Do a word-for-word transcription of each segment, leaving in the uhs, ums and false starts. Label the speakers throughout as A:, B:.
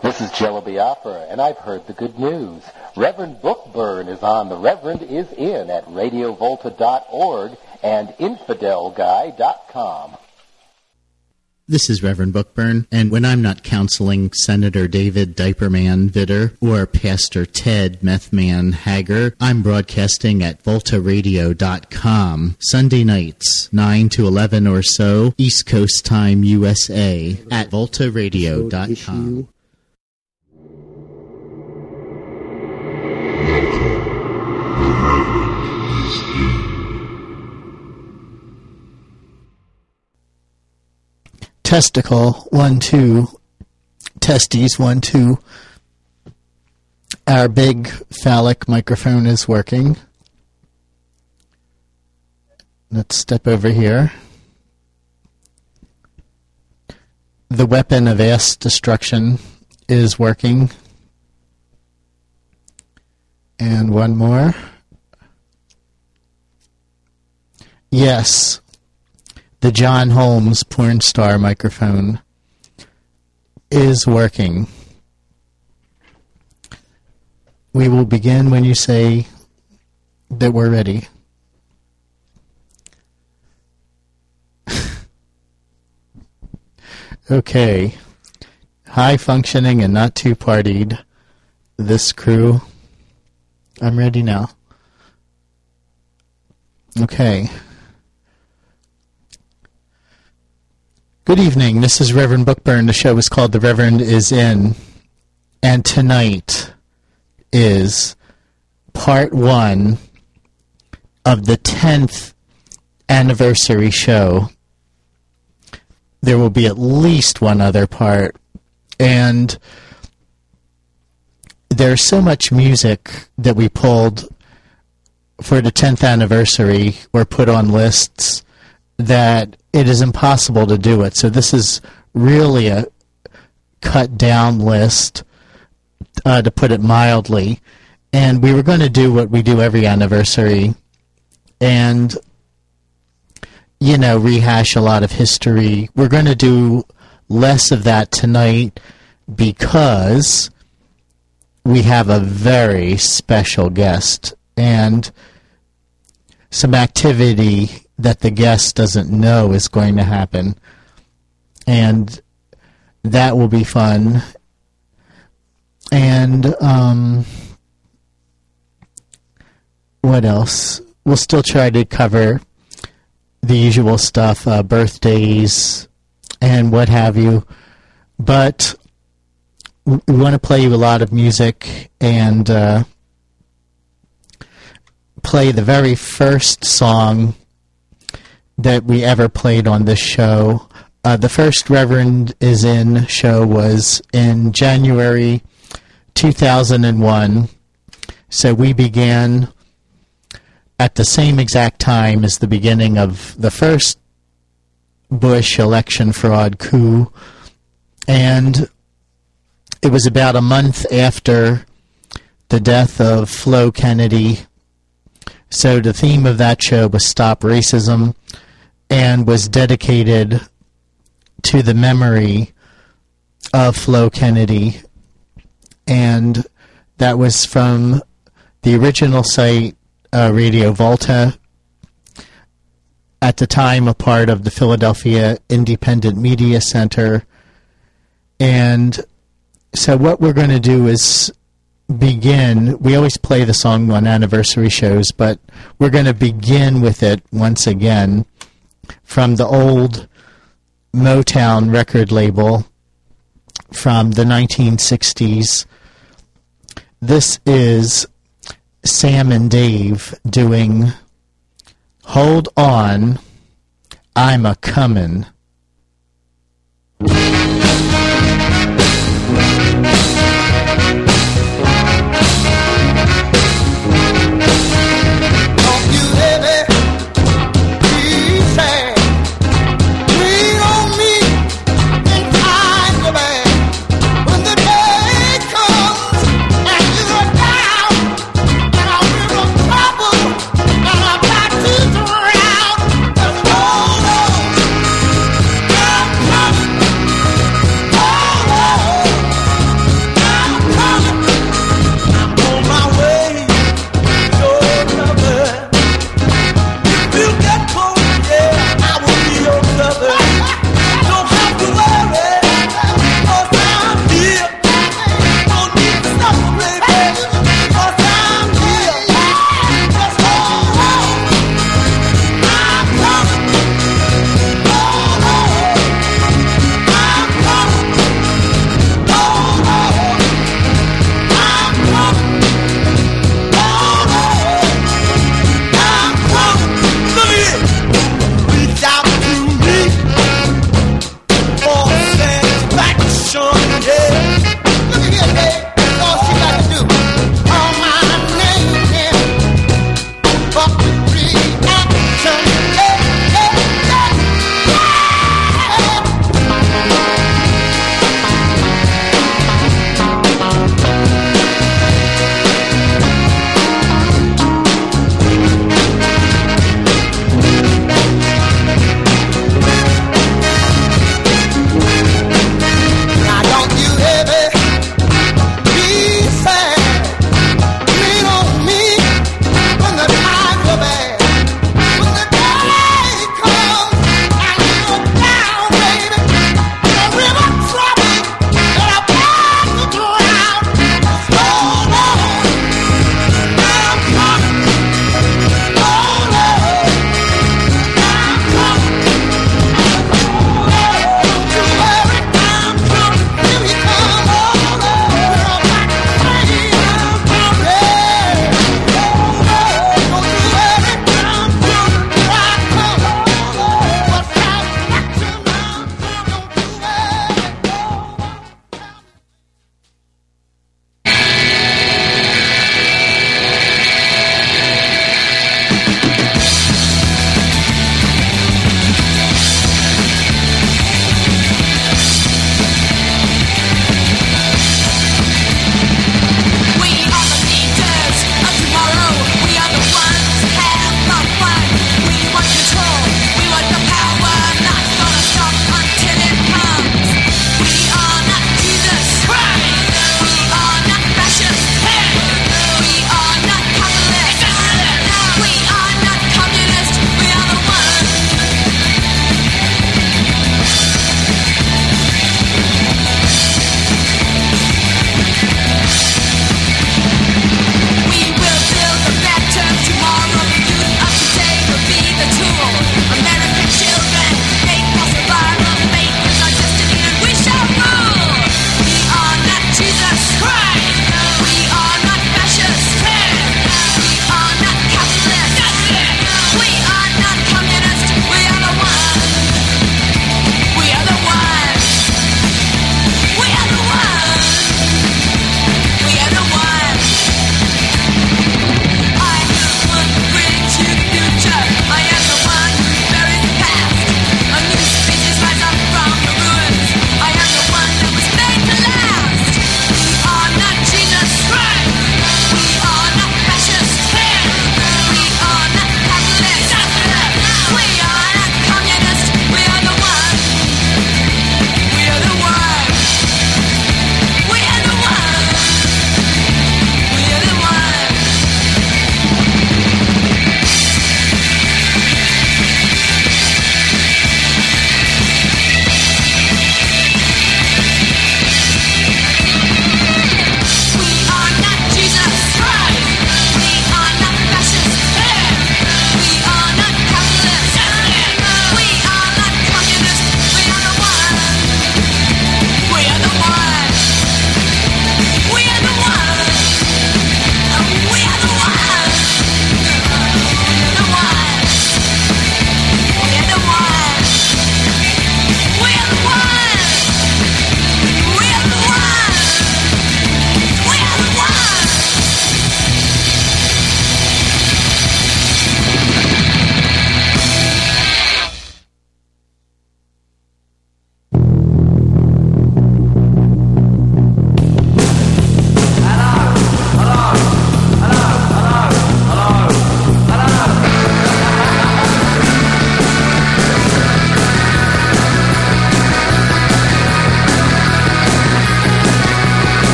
A: This is Jello Biafra, and I've heard the good news. Reverend Bookburn is on. The Reverend is in at radio volta dot org and infidel guy dot com.
B: This is Reverend Bookburn, and when I'm not counseling Senator David Diaperman Vitter or Pastor Ted Methman Hager, I'm broadcasting at volta radio dot com, Sunday nights, nine to eleven or so, East Coast Time, U S A, at volta radio dot com.
C: Testicle, one, two. Testes, one, two. Our big phallic microphone is working. Let's step over here. The weapon of ass destruction is working. And one more. Yes. The John Holmes porn star microphone is working. We will begin when you say that we're ready. Okay. High functioning and not too partied. This crew. I'm ready now. Okay. Good evening. This is Reverend Bookburn. The show is called The Reverend is In. And tonight is part one of the tenth anniversary show. There will be at least one other part. And there's so much music that we pulled for the tenth anniversary or put on lists that it is impossible to do it. So this is really a cut-down list, uh, to put it mildly. And we were going to do what we do every anniversary and, you know, rehash a lot of history. We're going to do less of that tonight because we have a very special guest and some activity that the guest doesn't know is going to happen. And that will be fun. And um, what else? We'll still try to cover the usual stuff, uh, birthdays and what have you. But we want to play you a lot of music and uh, play the very first song that we ever played on this show. Uh, the first Reverend is In show was in January two thousand one. So we began at the same exact time as the beginning of the first Bush election fraud coup. And it was about a month after the death of Flo Kennedy. So the theme of that show was Stop Racism, and was dedicated to the memory of Flo Kennedy. And that was from the original site, uh, Radio Volta, at the time a part of the Philadelphia Independent Media Center. And so what we're going to do is begin. We always play the song on anniversary shows, but we're going to begin with it once again from the old Motown record label from the nineteen sixties. This is Sam and Dave doing Hold On, I'm a Comin'.
D: Hold on, Now don't you ever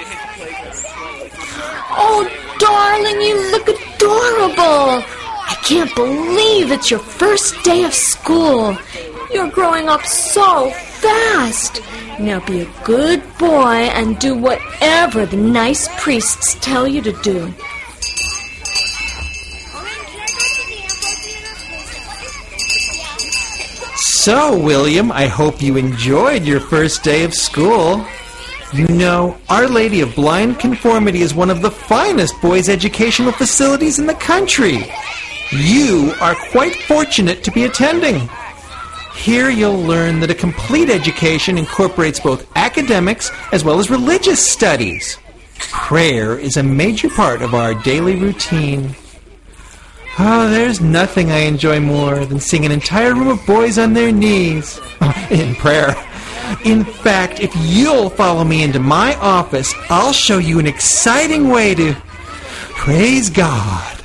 D: Oh, darling, you look adorable. I can't believe it's your first day of school. You're growing up so fast. Now be a good boy and do whatever the nice priests tell you to do.
E: So, William, I hope you enjoyed your first day of school. You know, Our Lady of Blind Conformity is one of the finest boys' educational facilities in the country. You are quite fortunate to be attending. Here you'll learn that a complete education incorporates both academics as well as religious studies. Prayer is a major part of our daily routine. Oh, there's nothing I enjoy more than seeing an entire room of boys on their knees in prayer. In fact, if you'll follow me into my office, I'll show you an exciting way to praise God.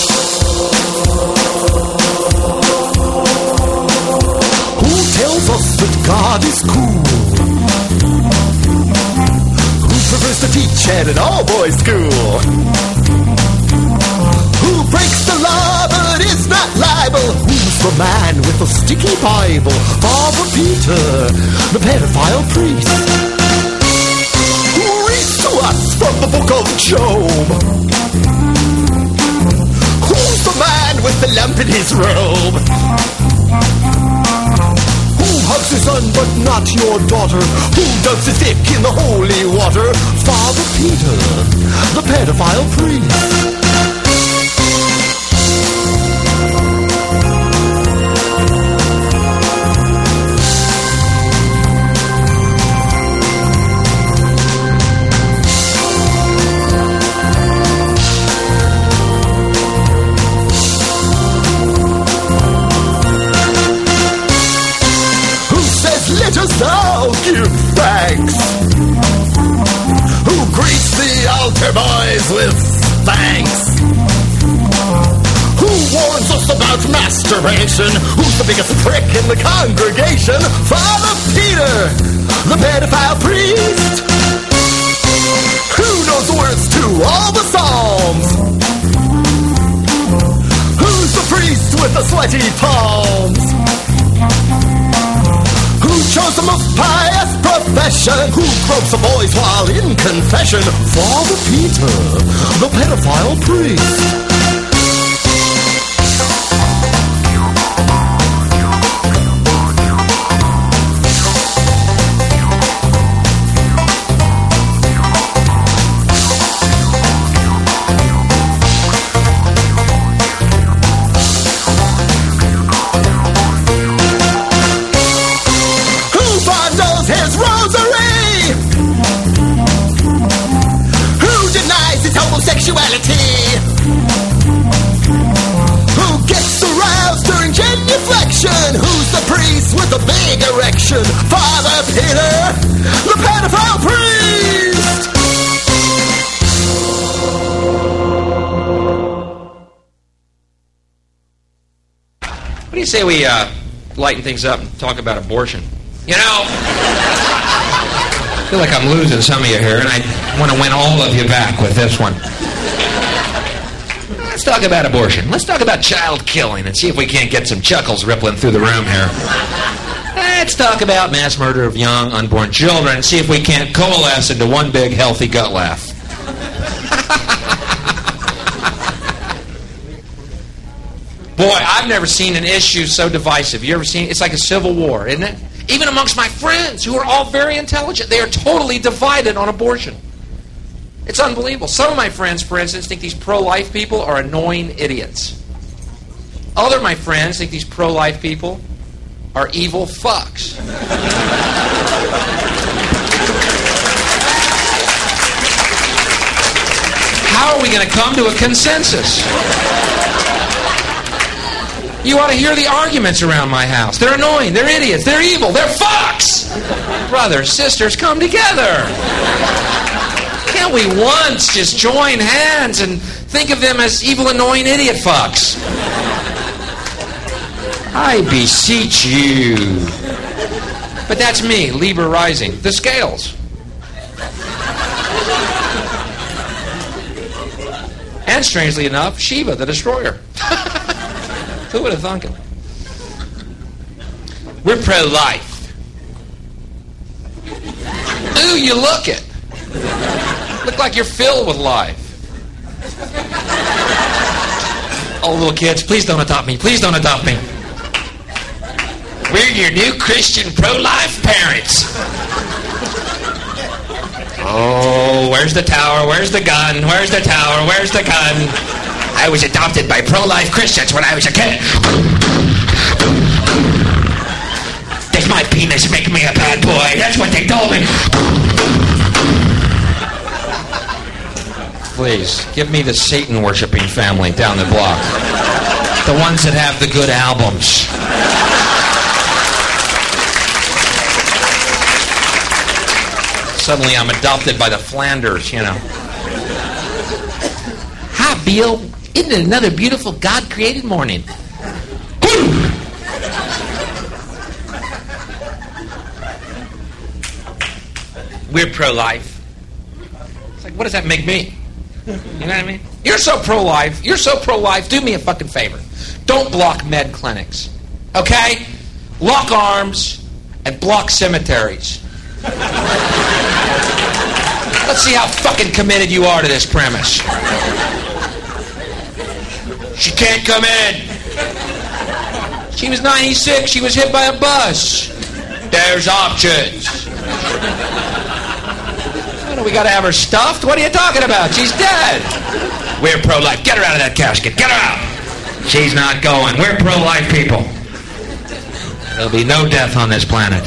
F: Who tells us that God is cool? Who prefers to teach at an all-boys school? Who breaks the law but is not liable? Who's the man with the sticky Bible? Father Peter, the pedophile priest. Who reads to us from the book of Job? Who's the man with the lump in his robe? Who hugs his son but not your daughter? Who dunks his dick in the holy water? Father Peter, the pedophile priest. I'll give thanks. Who greets the altar boys with thanks? Who warns us about masturbation? Who's the biggest prick in the congregation? Father Peter, the pedophile priest. Who knows the words to all the psalms? Who's the priest with the sweaty palms? Who chose the most pious profession? Who gropes the boys while in confession? Father Peter, the pedophile priest. Sexuality. Who gets aroused during genuflection? Who's the priest with the big erection? Father Peter, the pedophile priest.
G: What do you say we uh, lighten things up and talk about abortion? You know, I feel like I'm losing some of you here, and I want to win all of you back with this one. Let's talk about abortion. Let's talk about child killing and see if we can't get some chuckles rippling through the room here. Let's talk about mass murder of young, unborn children and see if we can't coalesce into one big, healthy gut laugh. Boy, I've never seen an issue so divisive. You ever seen it? It's like a civil war, isn't it? Even amongst my friends, who are all very intelligent, they are totally divided on abortion. It's unbelievable. Some of my friends, for instance, think these pro-life people are annoying idiots. Other of my friends think these pro-life people are evil fucks. How are we going to come to a consensus? You ought to hear the arguments around my house. They're annoying. They're idiots. They're evil. They're fucks. Brothers, sisters, come together. Can't we once just join hands and think of them as evil, annoying idiot fucks? I beseech you. But that's me, Lieber Rising. The scales. And strangely enough, Shiva, the destroyer. Who would have thunk it? We're pro-life. Ooh, you look it. Look like you're filled with life. Oh, little kids, please don't adopt me. Please don't adopt me. We're your new Christian pro-life parents. Oh, where's the tower? Where's the gun? Where's the tower? Where's the gun? I was adopted by pro-life Christians when I was a kid. Does my penis make me a bad boy? That's what they told me. Please, give me the Satan-worshipping family down the block. The ones that have the good albums. Suddenly I'm adopted by the Flanders, you know. Hi, Bill. Isn't it another beautiful God-created morning? We're pro-life. It's like, what does that make me? You know what I mean? You're so pro-life. You're so pro-life. Do me a fucking favor. Don't block med clinics. Okay? Lock arms and block cemeteries. Let's see how fucking committed you are to this premise. She can't come in. She was ninety-six. She was hit by a bus. There's options. What, we got to have her stuffed? What are you talking about? She's dead. We're pro-life. Get her out of that casket. Get her out. She's not going. We're pro-life people. There'll be no death on this planet.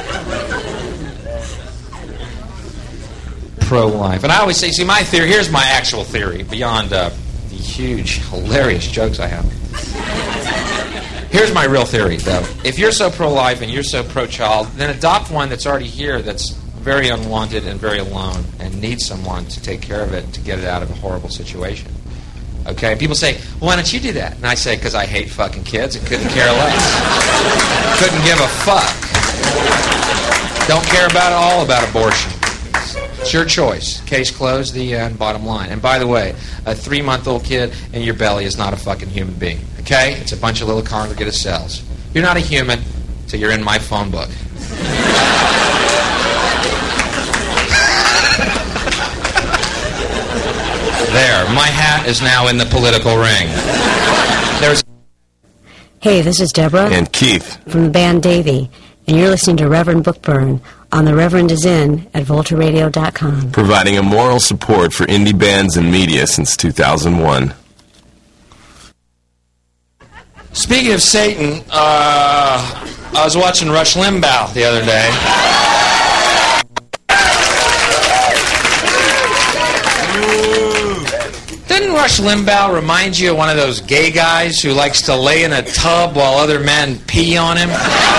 G: Pro-life. And I always say, see, my theory, here's my actual theory, beyond uh, the huge, hilarious jokes I have. Here's my real theory, though. If you're so pro-life and you're so pro-child, then adopt one that's already here that's very unwanted and very alone and needs someone to take care of it to get it out of a horrible situation. Okay? People say, well, why don't you do that? And I say, because I hate fucking kids and couldn't care less. Couldn't give a fuck. Don't care about it all about abortion. It's your choice. Case closed, the end, bottom line. And by the way, a three-month-old kid in your belly is not a fucking human being. Okay? It's a bunch of little congregate cells. You're not a human till you're in my phone book. There. My hat is now in the political ring. There's.
H: Hey, this is Deborah.
I: And Keith.
H: From the band Davey. And you're listening to Reverend Bookburn on The Reverend Is In at volta radio dot com.
I: Providing a moral support for indie bands and media since two thousand one.
G: Speaking of Satan, uh, I was watching Rush Limbaugh the other day. Didn't Rush Limbaugh remind you of one of those gay guys who likes to lay in a tub while other men pee on him?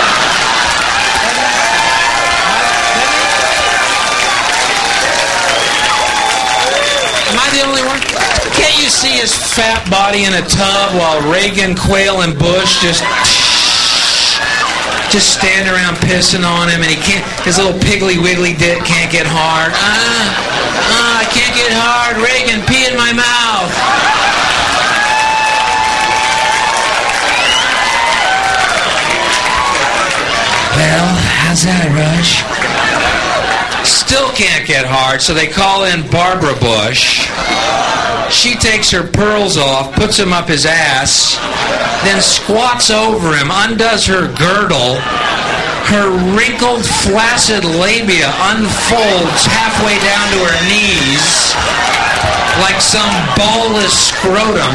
G: Am I the only one? Can't you see his fat body in a tub while Reagan, Quayle, and Bush just just stand around pissing on him, and he can't. His little piggly wiggly dick can't get hard. Ah, ah, I can't get hard. Reagan, pee in my mouth. Well, how's that, Rush? Still can't get hard, so they call in Barbara Bush. She takes her pearls off, puts them up his ass, then squats over him, undoes her girdle. Her wrinkled, flaccid labia unfolds halfway down to her knees like some ballless scrotum.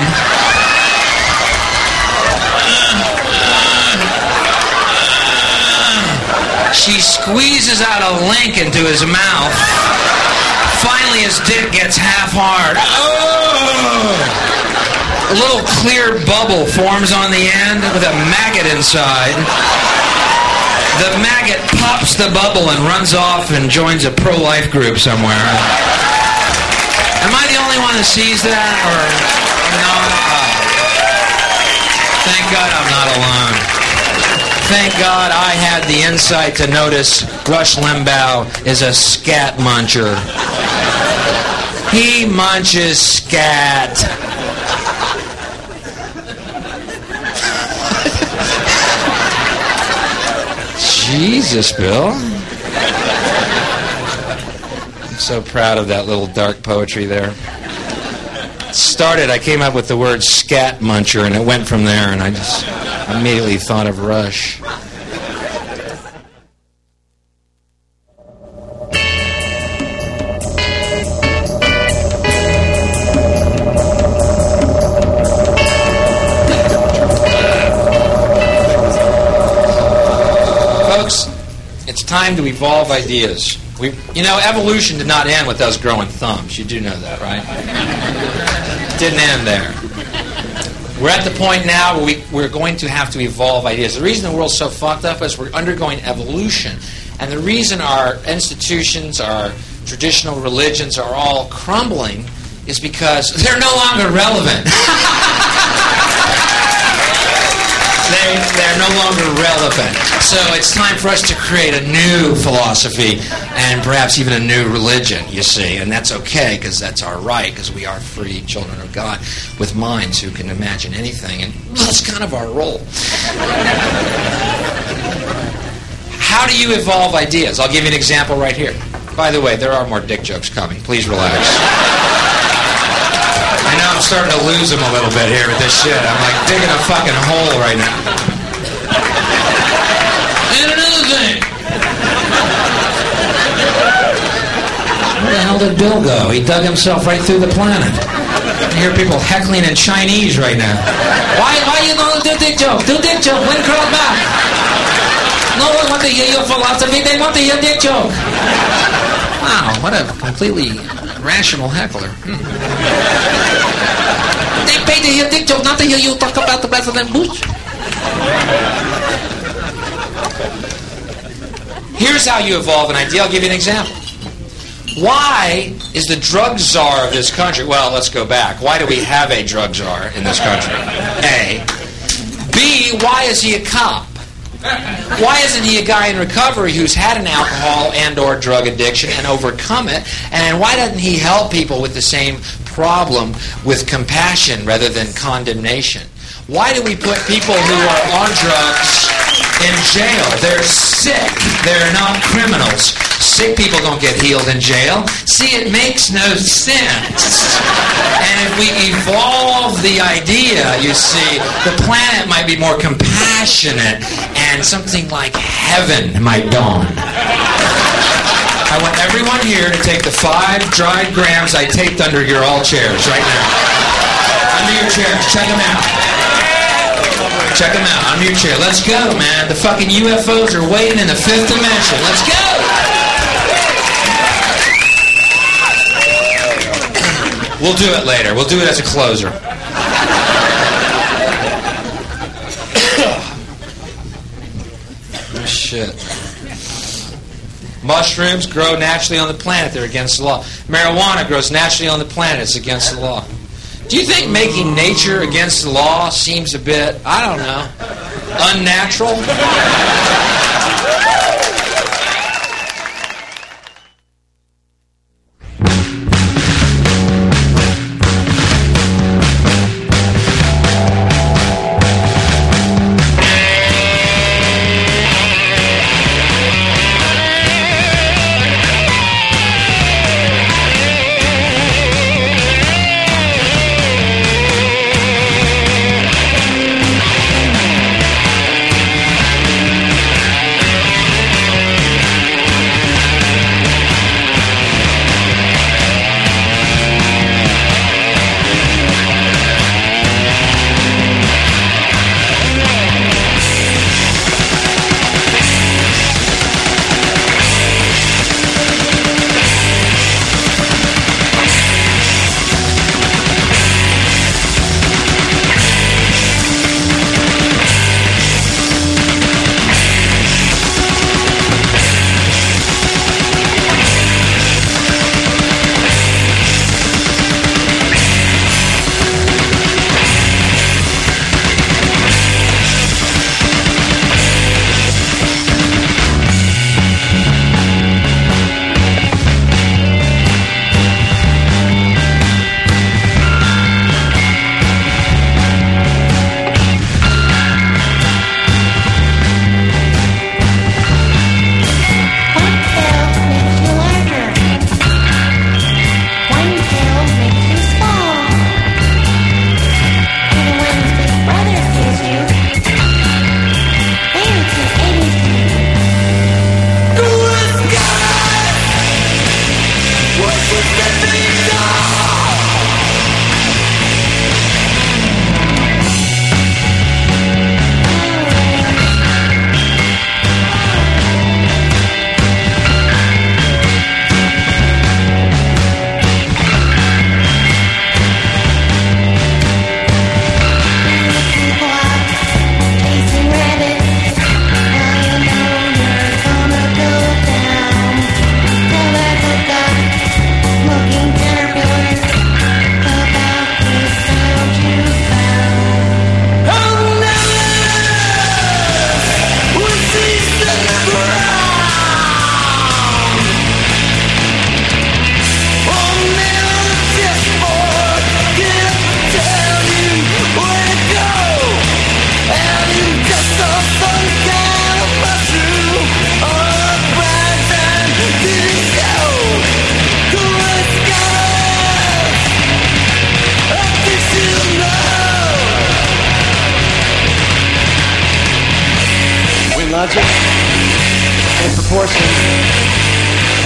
G: She squeezes out a link into his mouth. Finally, his dick gets half hard. Oh! A little clear bubble forms on the end with a maggot inside. The maggot pops the bubble and runs off and joins a pro-life group somewhere. Am I the only one that sees that? Or no? Oh. Thank God I'm not alone. Thank God I had the insight to notice Rush Limbaugh is a scat muncher. He munches scat. Jesus, Bill. I'm so proud of that little dark poetry there. It started, I came up with the word scat muncher, and it went from there, and I just immediately thought of Rush. It's time to evolve ideas. We, you know, evolution did not end with us growing thumbs. You do know that, right? It didn't end there. We're at the point now where we, we're going to have to evolve ideas. The reason the world's so fucked up is we're undergoing evolution. And the reason our institutions, our traditional religions are all crumbling is because they're no longer relevant. They, they're no longer relevant. So it's time for us to create a new philosophy and perhaps even a new religion, you see. And that's okay, because that's our right, because we are free children of God with minds who can imagine anything. And that's kind of our role. How do you evolve ideas? I'll give you an example right here. By the way, there are more dick jokes coming. Please relax. I know I'm starting to lose them a little bit here with this shit. I'm like digging a fucking hole right now. And another thing. Where the hell did Bill go? He dug himself right through the planet. I hear people heckling in Chinese right now. Why why you don't do dick joke? Do dick joke. When crawl back. No one wants to hear your philosophy. They want to hear dick joke. Wow, what a completely rational heckler. Hmm. They pay to hear dick joke, not to hear you talk about the President Bush. Here's how you evolve an idea. I'll give you an example. Why is the drug czar of this country... Well, let's go back. Why do we have a drug czar in this country? A. B. Why is he a cop? Why isn't he a guy in recovery who's had an alcohol and or drug addiction and overcome it? And why doesn't he help people with the same problem with compassion rather than condemnation? Why do we put people who are on drugs in jail? They're sick. They're not criminals. Sick people don't get healed in jail. See, it makes no sense. And if we evolve the idea, you see, the planet might be more compassionate and something like heaven might dawn. I want everyone here to take the five dried grams I taped under your all chairs right now. Under your chairs. Check them out. Check them out. Under your chair. Let's go, man. The fucking U F Os are waiting in the fifth dimension. Let's go. We'll do it later. We'll do it as a closer. Oh, shit. Mushrooms grow naturally on the planet. They're against the law. Marijuana grows naturally on the planet. It's against the law. Do you think making nature against the law seems a bit, I don't know, unnatural?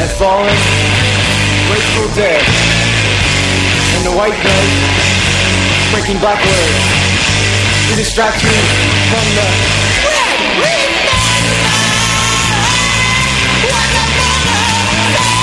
J: have fallen, grateful dead. And the white note, breaking black words, to distract me from the red remember what the mother said.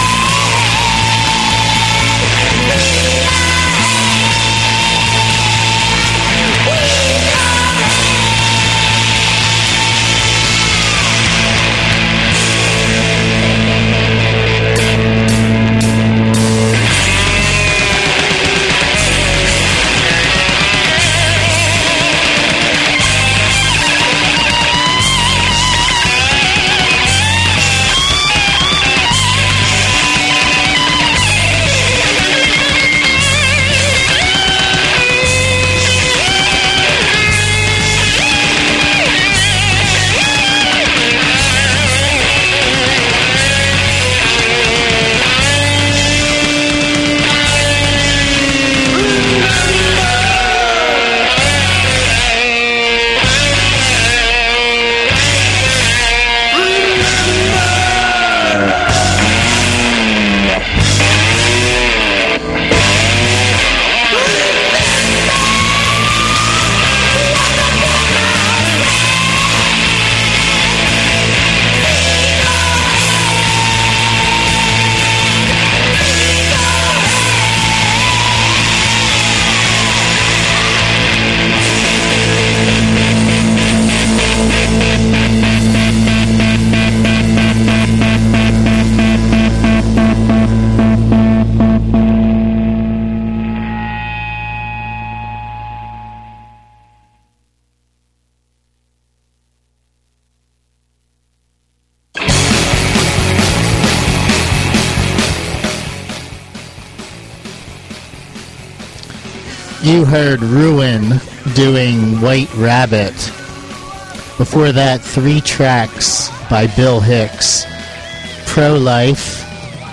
C: You heard Ruin doing White Rabbit. Before that, three tracks by Bill Hicks. Pro-Life,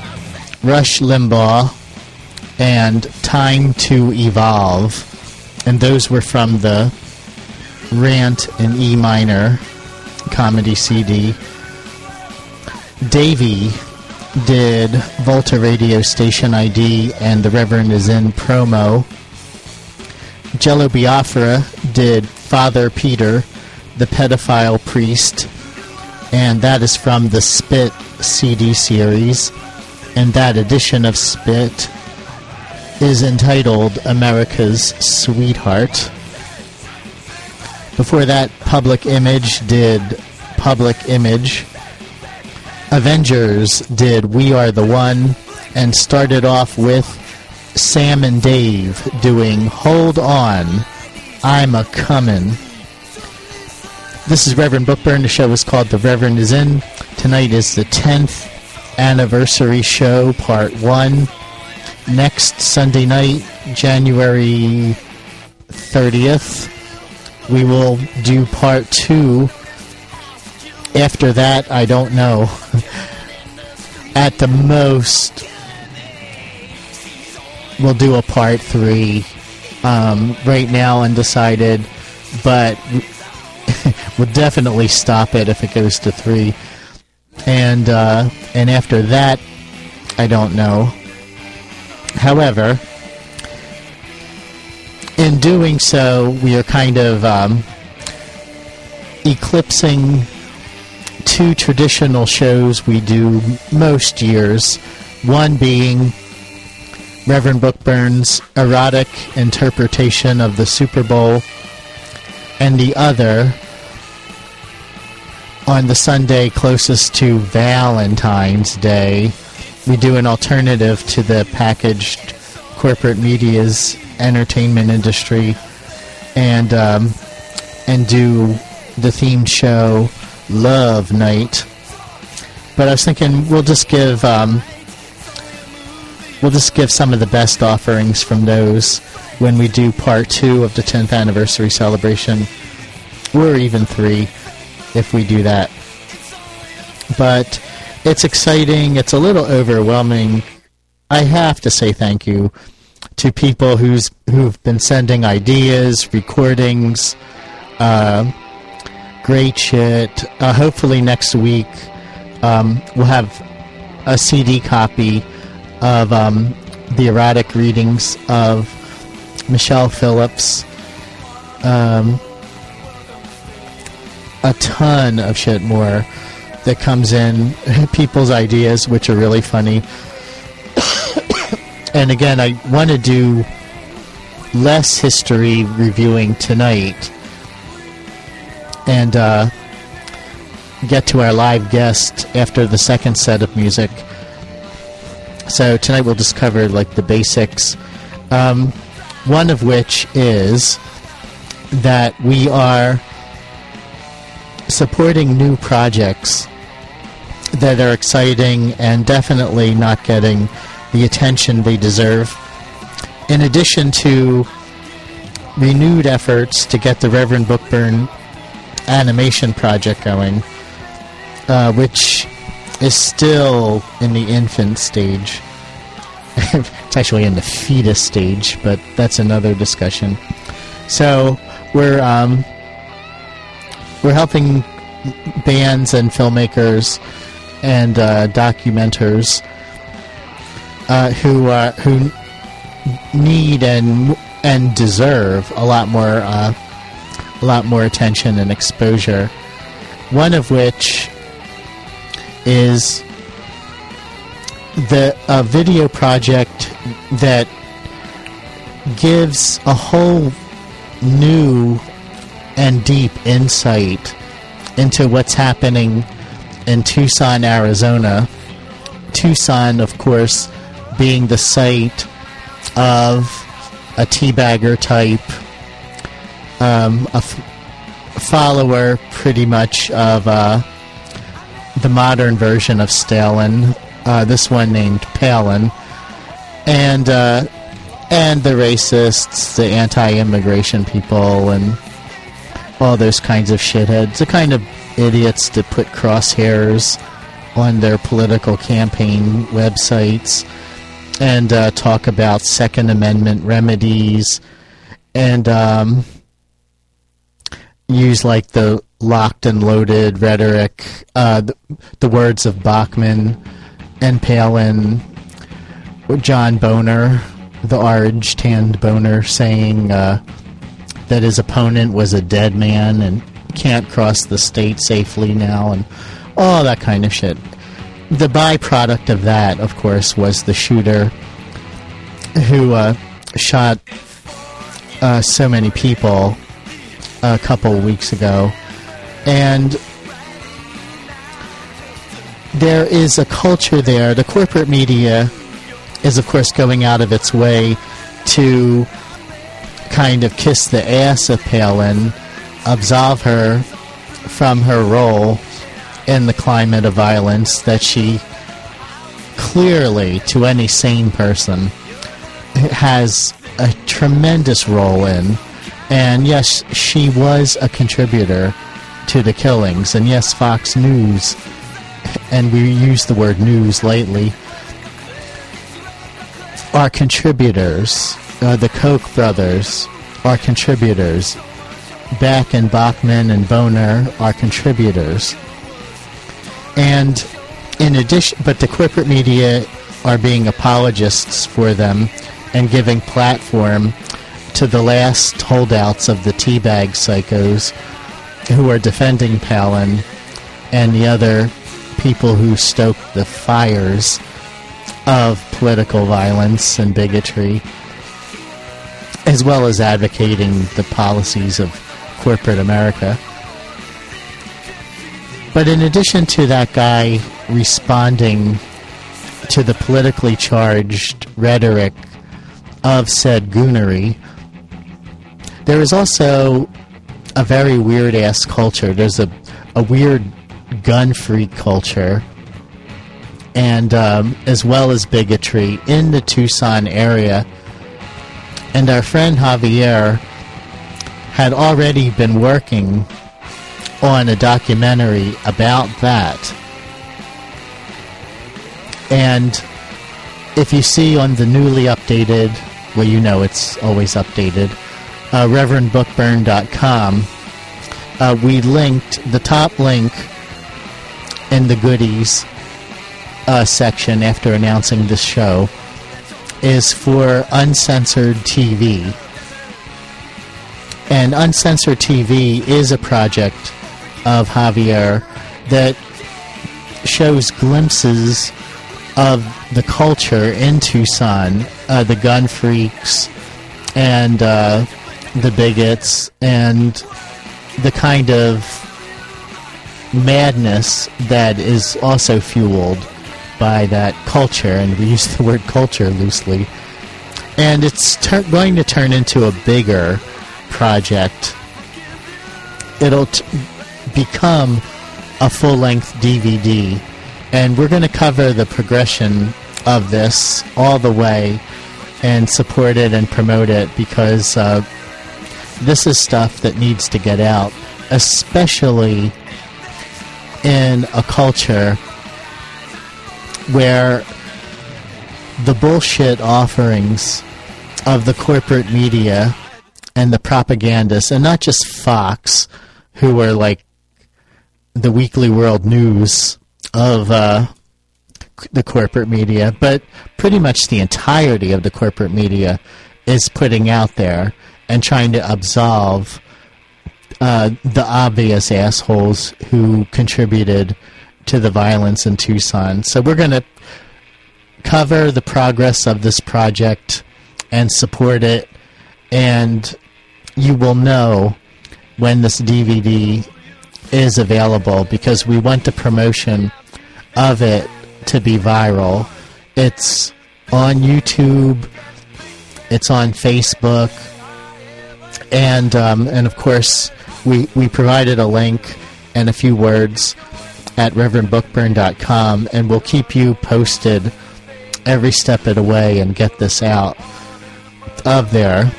C: Rush Limbaugh, and Time to Evolve. And those were from the Rant in E minor comedy C D. Davey did Volta Radio Station I D and The Reverend is in promo. Jello Biafra did Father Peter, the pedophile priest, and that is from the Spit C D series. And that edition of Spit is entitled America's Sweetheart. Before that, Public Image did Public Image. Avengers did We Are the One, and started off with Sam and Dave doing Hold On, I'm a Comin'. This is Reverend Bookburn. The show is called The Reverend is In. Tonight is the tenth anniversary show, part one. Next Sunday night, January thirtieth, we will do part two. After that, I don't know. At the most, we'll do a part three. Um, right now, undecided, but we'll definitely stop it if it goes to three. And uh, and after that, I don't know. However, in doing so, we are kind of um, eclipsing two traditional shows we do most years. One being Reverend Bookburn's erotic interpretation of the Super Bowl, and the other on the Sunday closest to Valentine's Day. We do an alternative to the packaged corporate media's entertainment industry, and um, and do the themed show Love Night. But I was thinking we'll just give um, we'll just give some of the best offerings from those when we do part two of the tenth anniversary celebration, or even three if we do that. But it's exciting. It's a little overwhelming. I have to say thank you to people who's who've been sending ideas, recordings, uh, great shit. Uh, hopefully next week um, we'll have a C D copy of um, the erotic readings of Michelle Phillips. Um, a ton of shit more that comes in, people's ideas, which are really funny. And again, I want to do less history reviewing tonight and uh, get to our live guest after the second set of music. So tonight we'll just cover like the basics, um, one of which is that we are supporting new projects that are exciting and definitely not getting the attention they deserve. In addition to renewed efforts to get the Reverend Bookburn animation project going, uh, which is still in the infant stage. It's actually in the fetus stage, but that's another discussion. So we're um, we're helping bands and filmmakers and uh, documenters uh, who uh, who need and and deserve a lot more uh, a lot more attention and exposure. One of which is the a video project that gives a whole new and deep insight into what's happening in Tucson, Arizona. Tucson, of course, being the site of a teabagger type, um, a f- follower pretty much of uh, the modern version of Stalin, uh, this one named Palin, and uh, and the racists, the anti-immigration people, and all those kinds of shitheads, the kind of idiots that put crosshairs on their political campaign websites and uh, talk about Second Amendment remedies and um, use like the locked and loaded rhetoric, uh, the, the words of Bachman and Palin, John Boner, the orange-tanned Boner, saying uh, that his opponent was a dead man and can't cross the state safely now, and all that kind of shit. The byproduct of that, of course, was the shooter who uh, shot uh, so many people a couple weeks ago. And there is a culture there. The corporate media is, of course, going out of its way to kind of kiss the ass of Palin, absolve her from her role in the climate of violence that she clearly, to any sane person, has a tremendous role in. And yes, she was a contributor to the killings. And yes, Fox News, and we use the word news lately, are contributors. Uh, the Koch brothers are contributors. Beck and Bachman and Boner are contributors. And in addition, but the corporate media are being apologists for them and giving platform to the last holdouts of the teabag psychos who are defending Palin and the other people who stoke the fires of political violence and bigotry, as well as advocating the policies of corporate America. But in addition to that guy responding to the politically charged rhetoric of said goonery, there is also a very weird-ass culture. There's a, a weird gun freak culture, and um, as well as bigotry in the Tucson area. And our friend Javier had already been working on a documentary about that. And if you see on the newly updated, well, you know it's always updated, uh, reverend bookburn dot com, uh, we linked the top link in the goodies uh, section after announcing this show is for Uncensored T V. And Uncensored T V is a project of Javier that shows glimpses of the culture in Tucson, uh, the gun freaks and uh, the bigots and the kind of madness that is also fueled by that culture, and we use the word culture loosely. And it's ter- going to turn into a bigger project. It'll t- become a full-length D V D, and we're going to cover the progression of this all the way and support it and promote it, because uh, this is stuff that needs to get out, especially in a culture where the bullshit offerings of the corporate media and the propagandists, and not just Fox, who are like the Weekly World News of uh, the corporate media, but pretty much the entirety of the corporate media is putting out there and trying to absolve uh, the obvious assholes who contributed to the violence in Tucson. So we're going to cover the progress of this project and support it, and you will know when this D V D is available, because we want the promotion of it to be viral. It's on YouTube, it's on Facebook, and um, and of course we we provided a link and a few words at reverend bookburn dot com, and we'll keep you posted every step of the way and get this out of there.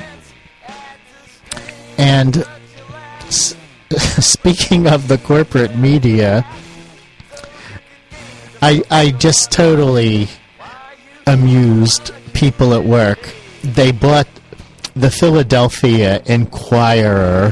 C: And s- speaking of the corporate media, I I just totally amused people at work. They bought the Philadelphia Inquirer,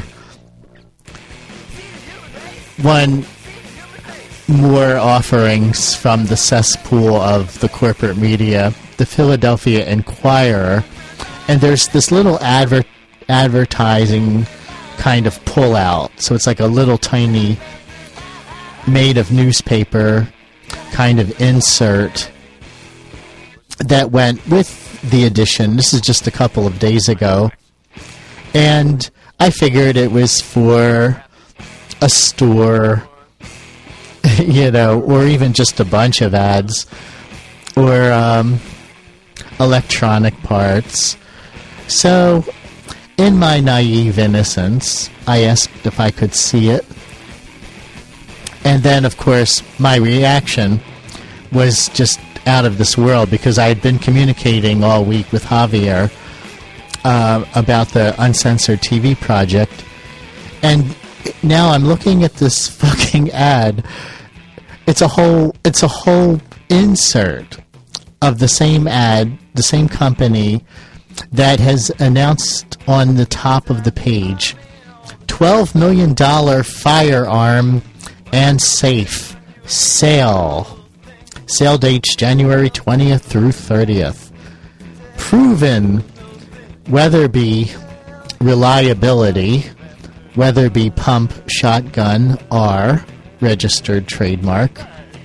C: one more offerings from the cesspool of the corporate media, the Philadelphia Inquirer, and there's this little adver- advertising kind of pull-out. So it's like a little tiny made of newspaper kind of insert that went with the edition. This is just a couple of days ago. And I figured it was for a store, you know, or even just a bunch of ads, or um, electronic parts. So, in my naive innocence, I asked if I could see it. And then, of course, my reaction was just out of this world, because I had been communicating all week with Javier uh, about the Uncensored T V project. And now I'm looking at this fucking ad. It's a whole, it's a whole insert of the same ad, the same company that has announced on the top of the page twelve million dollars firearm and safe sale. Sale dates January twentieth through thirtieth. Proven Weatherby reliability. Weatherby pump shotgun R, registered trademark.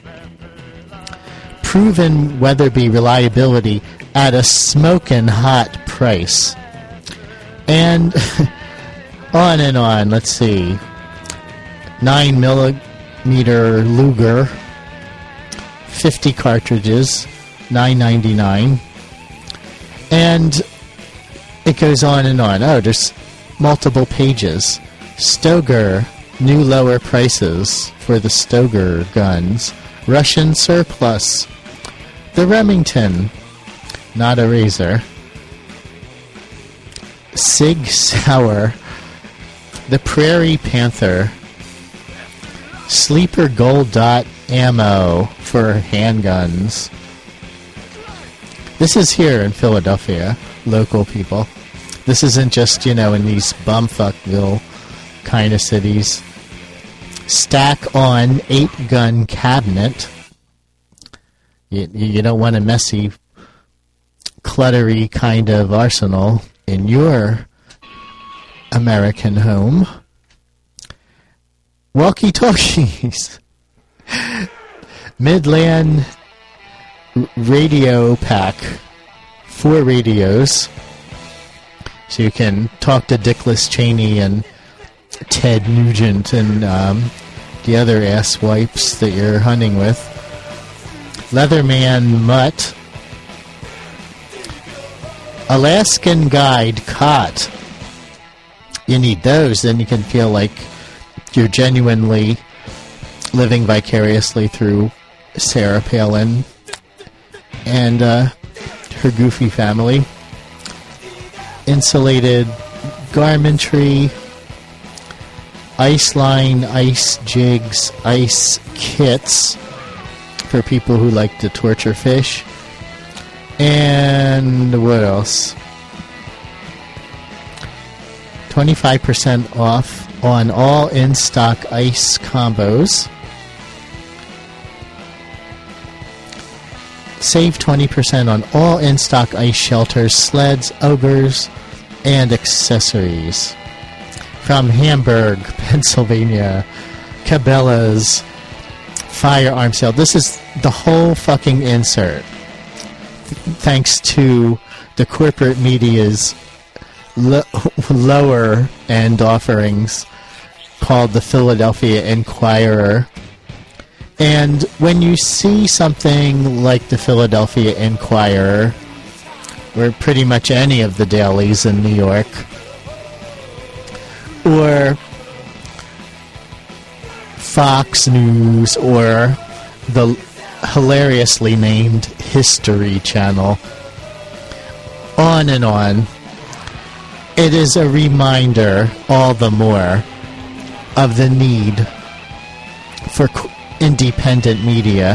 C: Proven Weatherby reliability at a smokin' hot price. And on and on. Let's see. Nine millimeter Luger, fifty cartridges, nine ninety-nine. And it goes on and on. Oh, there's multiple pages. Stoger, new lower prices for the Stoger guns. Russian surplus. The Remington, not a razor. Sig Sauer. The Prairie Panther. Sleeper Gold Dot ammo for handguns. This is here in Philadelphia, local people. This isn't just, you know, in these bumfuckville kind of cities. Stack on eight gun cabinet. You, you don't want a messy, cluttery kind of arsenal in your American home. Walkie-talkies. Midland Radio Pack. Four radios. So you can talk to Dickless Cheney and Ted Nugent and um, the other ass wipes that you're hunting with. Leatherman Mutt. Alaskan Guide Cot. You need those, then you can feel like you're genuinely living vicariously through Sarah Palin and uh, her goofy family. Insulated garmentry, ice line, ice jigs, ice kits for people who like to torture fish. And what else? twenty-five percent off on all in-stock ice combos. Save twenty percent on all in-stock ice shelters, sleds, ogres, and accessories. From Hamburg, Pennsylvania, Cabela's firearm sale. This is the whole fucking insert. Thanks to the corporate media's lo- lower end offerings called the Philadelphia Inquirer. And when you see something like the Philadelphia Inquirer, or pretty much any of the dailies in New York, or Fox News, or the hilariously named History Channel, on and on, it is a reminder all the more of the need for independent media.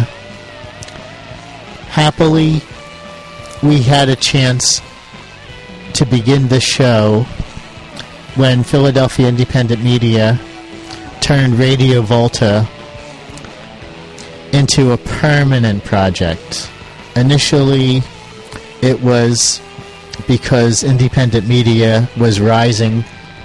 C: Happily, we had a chance to begin the show when Philadelphia Independent Media turned Radio Volta into a permanent project. Initially, it was because independent media was rising,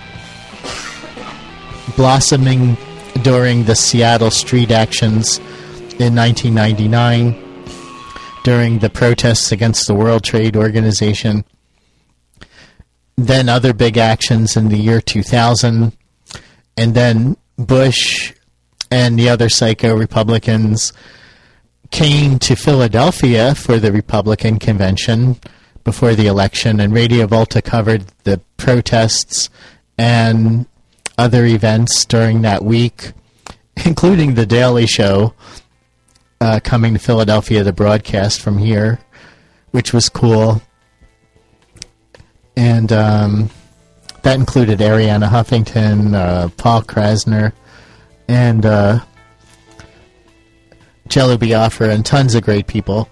C: blossoming during the Seattle street actions in nineteen ninety-nine, during the protests against the World Trade Organization, then other big actions in the year two thousand, and then Bush and the other psycho Republicans came to Philadelphia for the Republican convention before the election, and Radio Volta covered the protests and other events during that week, including The Daily Show uh, coming to Philadelphia to broadcast from here, which was cool. And um, that included Arianna Huffington, uh, Paul Krasner, and uh, Jello Biafra, and tons of great people.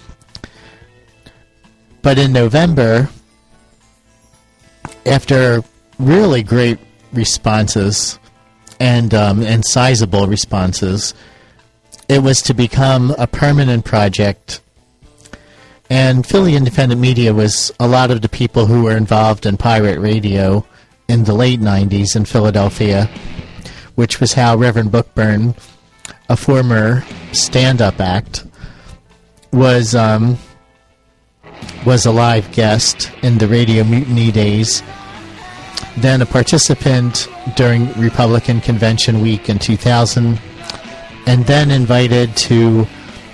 C: But in November, after really great responses and um, and sizable responses, it was to become a permanent project. And Philly Independent Media was a lot of the people who were involved in pirate radio in the late nineties in Philadelphia, which was how Reverend Bookburn, a former stand-up act, was um, was a live guest in the Radio Mutiny days, then a participant during Republican Convention Week in two thousand, and then invited to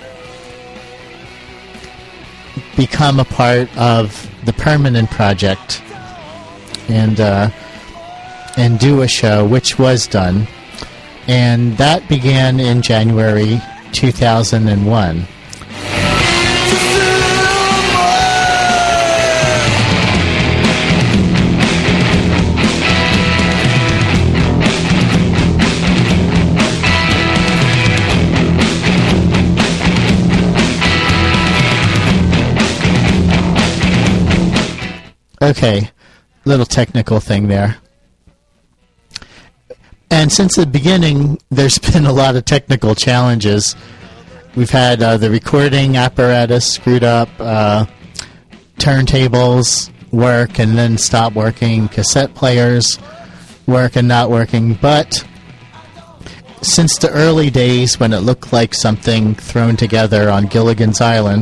C: become a part of the permanent project and uh, and do a show, which was done. And that began in January two thousand one. Okay, little technical thing there. And since the beginning, there's been a lot of technical challenges. we've had uh, the recording apparatus screwed up, uh, turntables work and then stop working, cassette players work and not working, but since the early days when it looked like something thrown together on Gilligan's Island,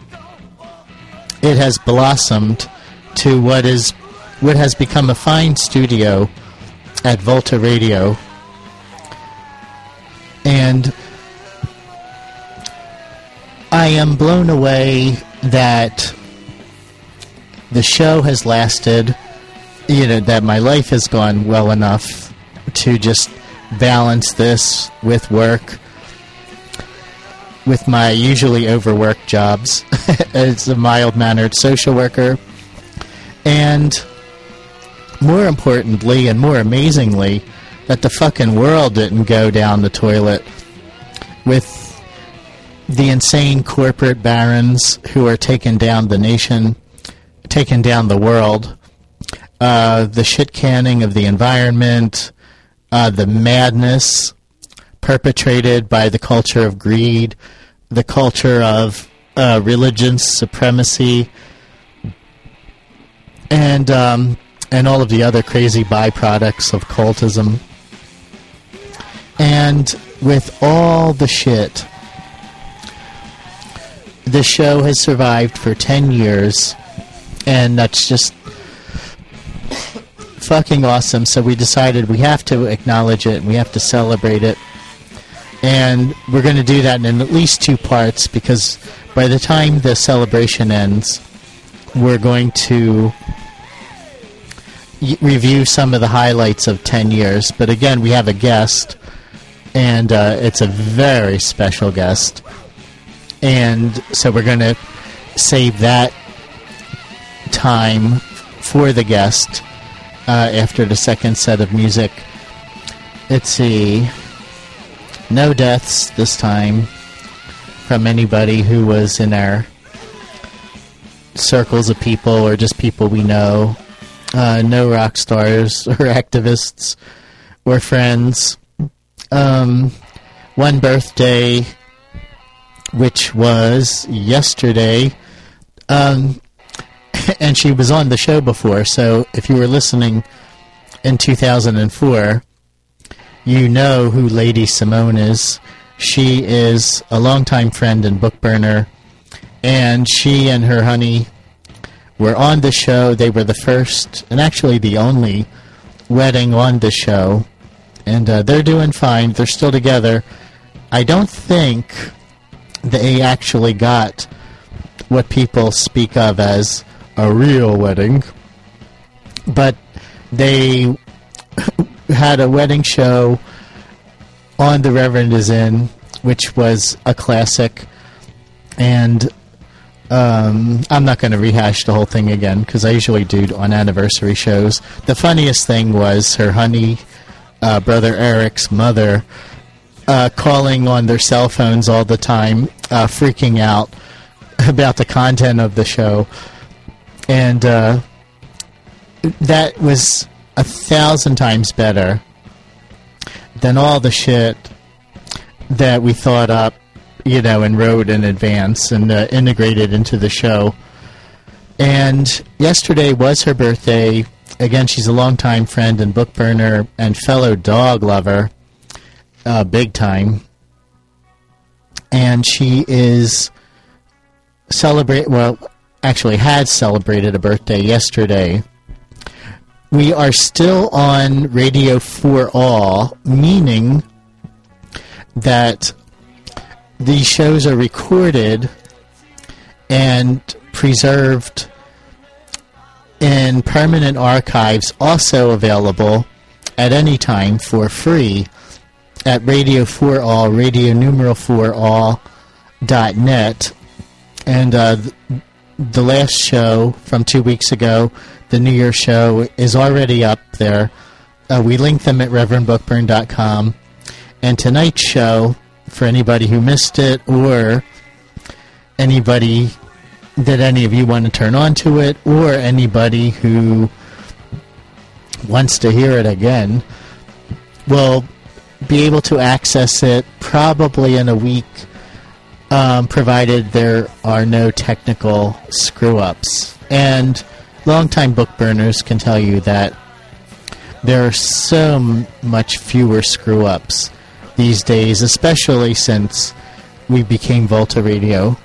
C: it has blossomed to what is what has become a fine studio at Volta Radio. And I am blown away that the show has lasted, you know, that my life has gone well enough to just balance this with work, with my usually overworked jobs as a mild-mannered social worker. And more importantly and more amazingly, that the fucking world didn't go down the toilet with the insane corporate barons who are taking down the nation, taking down the world, uh, the shit canning of the environment, uh, the madness perpetrated by the culture of greed, the culture of uh, religion supremacy, and um, and all of the other crazy byproducts of cultism. And with all the shit, the show has survived for ten years, and that's just fucking awesome. So we decided we have to acknowledge it, and we have to celebrate it. And we're going to do that in at least two parts, because by the time the celebration ends, we're going to y- review some of the highlights of ten years. But again, we have a guest, and uh, it's a very special guest. And so we're going to save that time for the guest uh, after the second set of music. Let's see. No deaths this time from anybody who was in our circles of people or just people we know. Uh, no rock stars or activists or friends. Um, one birthday, which was yesterday, um, and she was on the show before, so if you were listening in two thousand four, you know who Lady Simone is. She is a longtime friend and book burner, and she and her honey were on the show. They were the first, and actually the only, wedding on the show, and uh, they're doing fine. They're still together. I don't think they actually got what people speak of as a real wedding, but they had a wedding show on The Reverend Is In, which was a classic, and um, I'm not going to rehash the whole thing again, because I usually do on anniversary shows. The funniest thing was her honey, uh, brother Eric's mother, uh, calling on their cell phones all the time, uh, freaking out about the content of the show, and uh, that was a thousand times better than all the shit that we thought up, you know, and wrote in advance and uh, integrated into the show. And yesterday was her birthday. Again, she's a longtime friend and book burner and fellow dog lover, uh, big time. And she is celebrate. Well, actually, had celebrated a birthday yesterday. We are still on Radio for All, meaning that these shows are recorded and preserved in permanent archives, also available at any time for free at Radio for All, radio numeral for all dot net. And uh, th- the last show from two weeks ago, the New Year's show, is already up there. Uh, we link them at reverend bookburn dot com. And tonight's show, for anybody who missed it, or anybody that any of you want to turn on to it, or anybody who wants to hear it again, will be able to access it probably in a week um, provided there are no technical screw-ups. And longtime book burners can tell you that there are so m- much fewer screw-ups these days, especially since we became Volta Radio.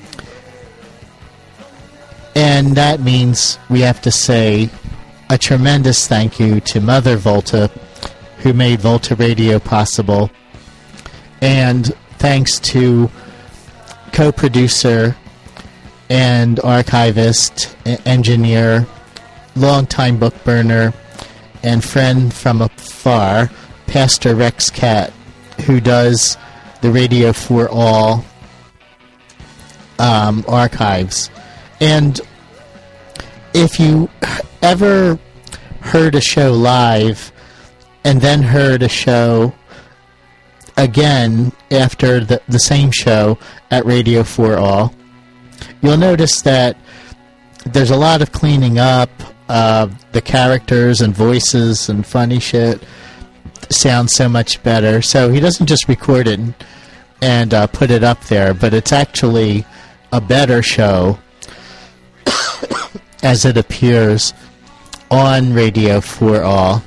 C: And that means we have to say a tremendous thank you to Mother Volta, who made Volta Radio possible. And thanks to co-producer and archivist, engineer, longtime book burner, and friend from afar, Pastor Rex Cat, who does the Radio for All um, archives. And if you ever heard a show live and then heard a show again after the, the same show at Radio for All, you'll notice that there's a lot of cleaning up. Uh, the characters and voices and funny shit sound so much better. So he doesn't just record it and, and uh, put it up there, but it's actually a better show as it appears on Radio for All.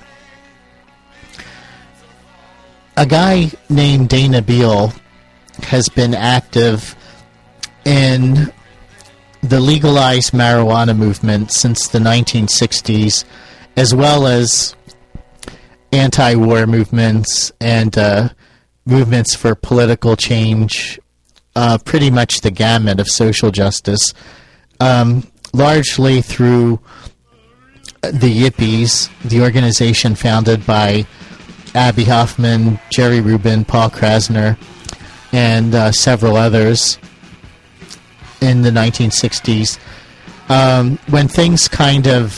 C: A guy named Dana Beal has been active in the legalized marijuana movement since the nineteen sixties, as well as anti-war movements and uh, movements for political change, uh, pretty much the gamut of social justice, um, largely through the Yippies, the organization founded by Abby Hoffman, Jerry Rubin, Paul Krasner, and uh, several others in the nineteen sixties. Um, when things kind of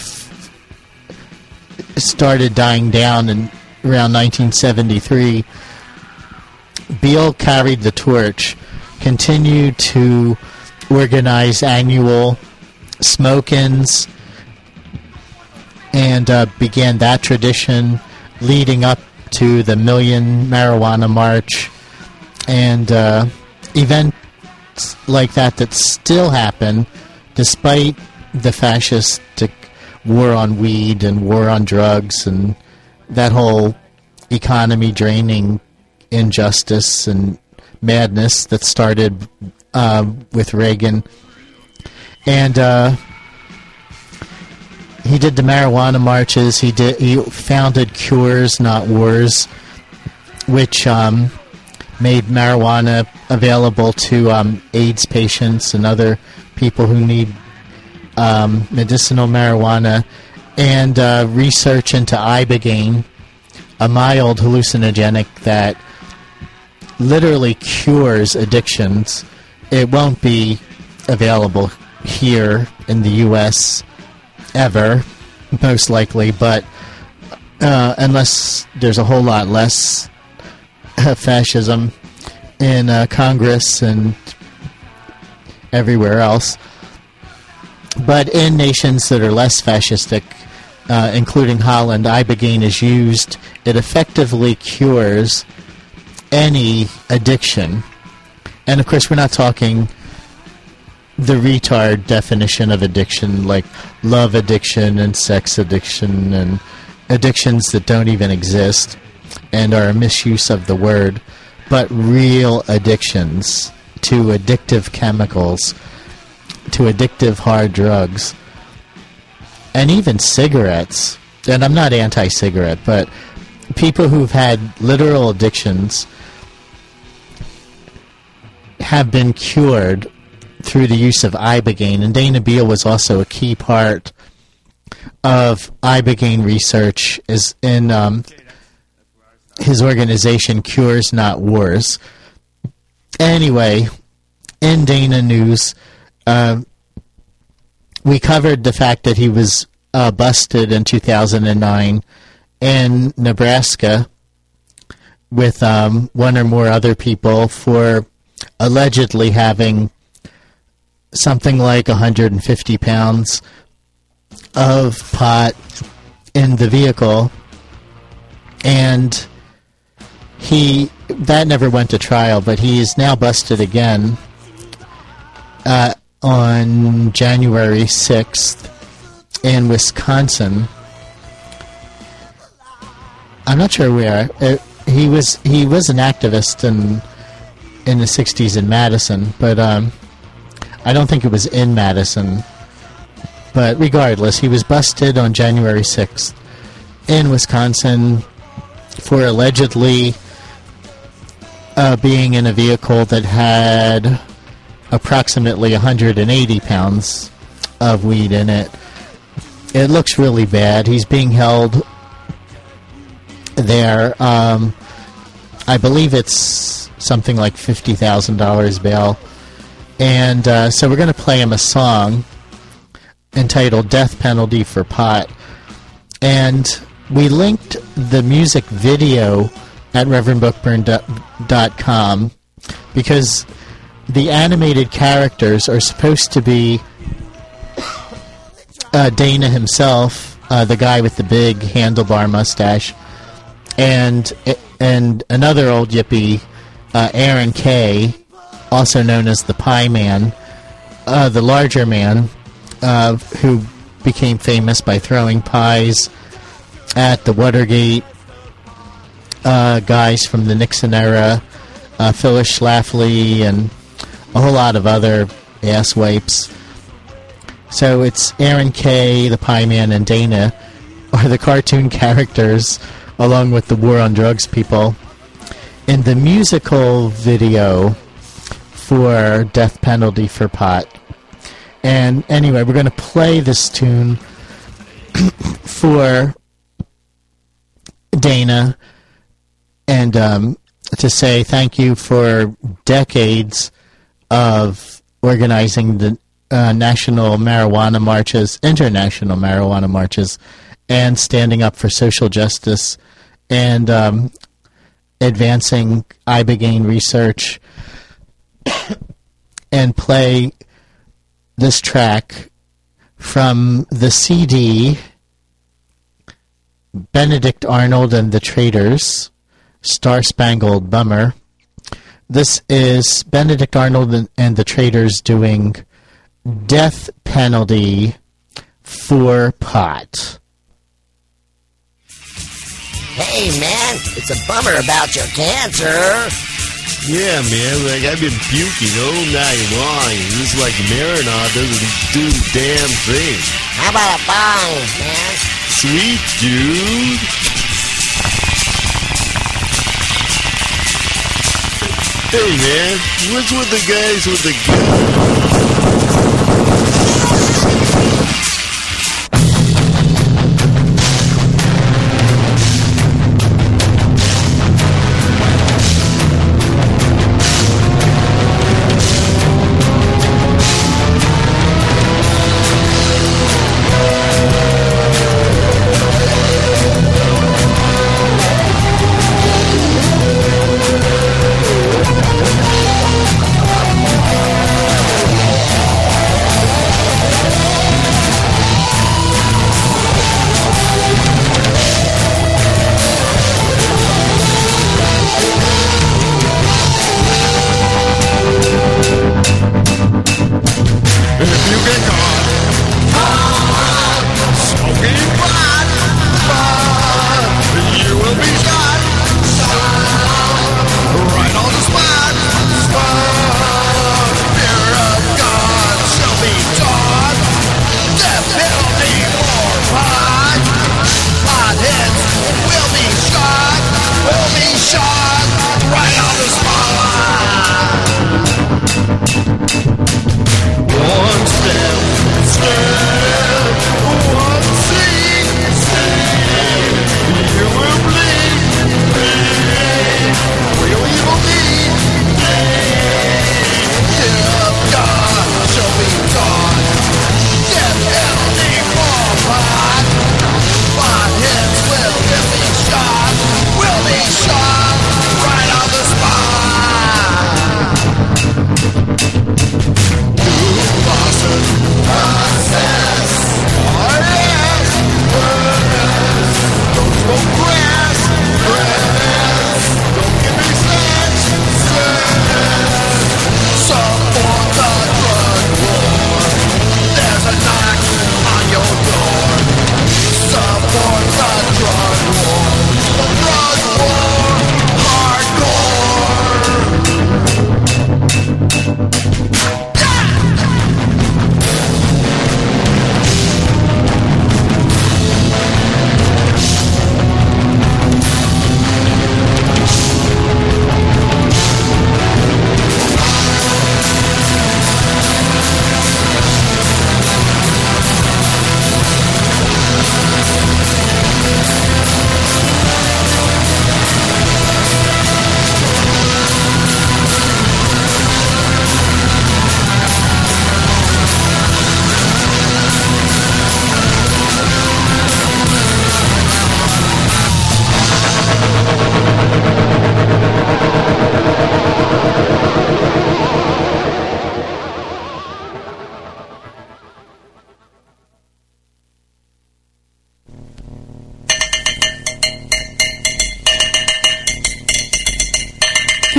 C: started dying down in around nineteen seventy-three, Beal carried the torch, continued to organize annual smoke-ins, and uh, began that tradition leading up to the Million Marijuana March and uh, events like that that still happen despite the fascistic war on weed and war on drugs and that whole economy draining injustice and madness that started uh, with Reagan. And uh, he did the marijuana marches. He did. He founded Cures Not Wars, which um, made marijuana available to um, AIDS patients and other people who need um, medicinal marijuana, and uh, research into ibogaine, a mild hallucinogenic that literally cures addictions. It won't be available here in the U S ever, most likely, but uh, unless there's a whole lot less uh, fascism in uh, Congress and everywhere else. But in nations that are less fascistic, uh, including Holland, ibogaine is used. It effectively cures any addiction. And of course, we're not talking the retard definition of addiction, like love addiction and sex addiction and addictions that don't even exist and are a misuse of the word, but real addictions to addictive chemicals, to addictive hard drugs, and even cigarettes. And I'm not anti-cigarette, but people who've had literal addictions have been cured through the use of ibogaine, and Dana Beal was also a key part of ibogaine research is in um, his organization, Cures Not Wars. Anyway, in Dana News, uh, we covered the fact that he was uh, busted in two thousand nine in Nebraska with um, one or more other people for allegedly having something like one hundred fifty pounds of pot in the vehicle. And he that never went to trial, but he is now busted again uh, on January sixth in Wisconsin. I'm not sure where. It, he was he was an activist in in the sixties in Madison, but um, I don't think it was in Madison. But regardless, he was busted on January sixth in Wisconsin for allegedly uh, being in a vehicle that had approximately one hundred eighty pounds of weed in it. It looks really bad. He's being held there. Um, I believe it's something like fifty thousand dollars bail. And uh, so we're going to play him a song entitled Death Penalty for Pot. And we linked the music video at reverend bookburn dot com because the animated characters are supposed to be uh, Dana himself, uh, the guy with the big handlebar mustache, and and another old yippie, uh, Aaron Kay, also known as the Pie Man, uh, the larger man, uh, who became famous by throwing pies at the Watergate uh, guys from the Nixon era, uh, Phyllis Schlafly, and a whole lot of other asswipes. So it's Aaron Kay, the Pie Man, and Dana are the cartoon characters, along with the War on Drugs people, in the musical video for Death Penalty for Pot. And anyway, we're going to play this tune for Dana and um, to say thank you for decades of organizing the uh, national marijuana marches, international marijuana marches, and standing up for social justice and um, advancing ibogaine research, and play this track from the C D Benedict Arnold and the Traders, Star Spangled Bummer. This is Benedict Arnold and the Traders doing Death Penalty for Pot.
F: Hey, man, it's a bummer about your cancer.
K: Yeah, man, like I've been puking all night long. Just like Marinol doesn't do a damn thing.
F: How about a bong, man?
K: Sweet, dude. Hey, man, what's with the guys with the gun?
F: Hey,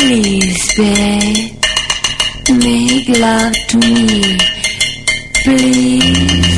D: Please, babe, make love to me. Please.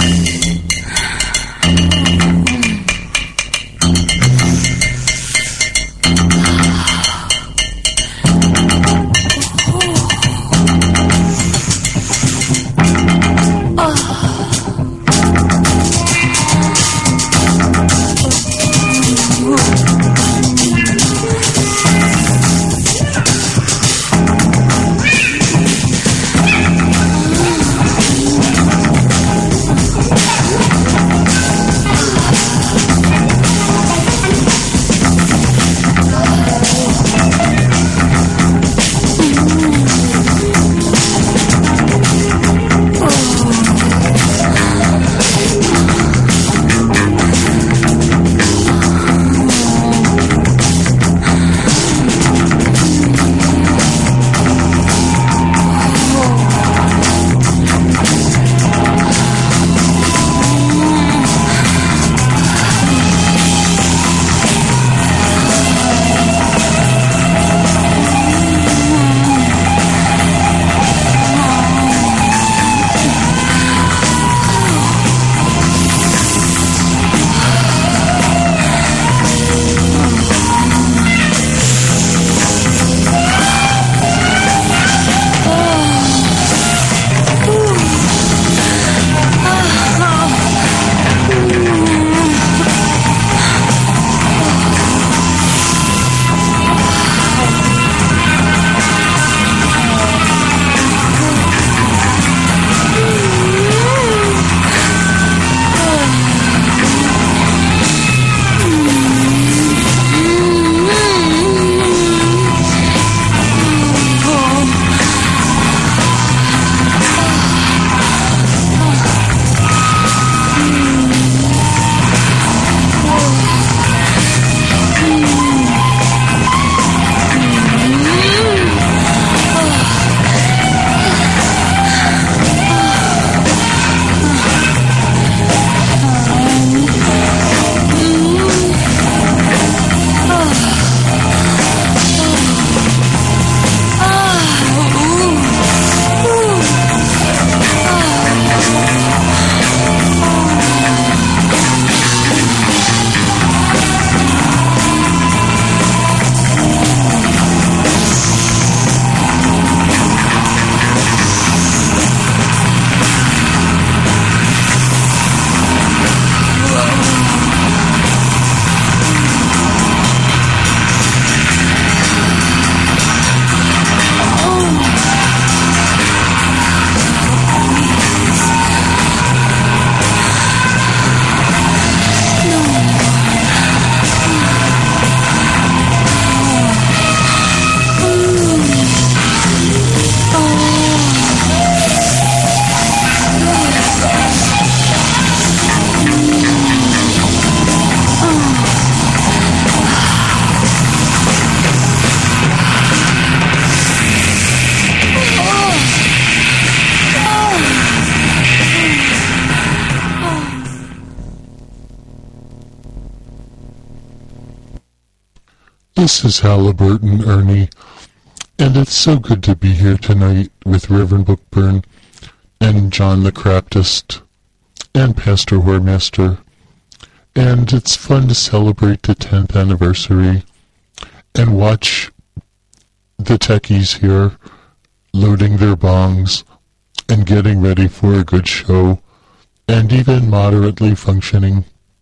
L: This is Halliburton, Ernie, and it's so good to be here tonight with Reverend Bookburn and John the Craptist and Pastor Whoremaster, and it's fun to celebrate the tenth anniversary and watch the techies here loading their bongs and getting ready for a good show and even moderately functioning.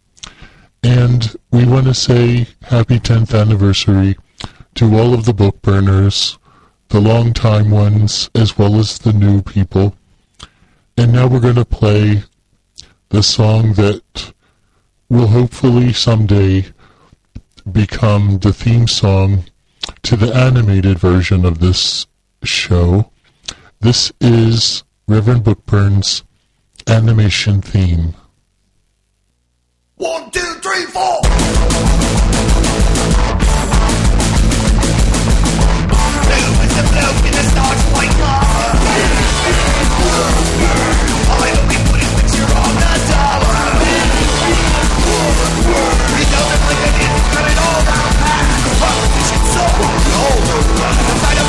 L: And we want to say happy tenth anniversary to all of the book burners, the long-time ones, as well as the new people. And now we're going to play the song that will hopefully someday become the theme song to the animated version of this show. This is Reverend Bookburn's animation theme.
F: One, two, three, four! Blue is the bloke in the star's white lava. I will be putting picture on the dollar. We don't look like an cut it all down past. Fuck, we should so. No, I don't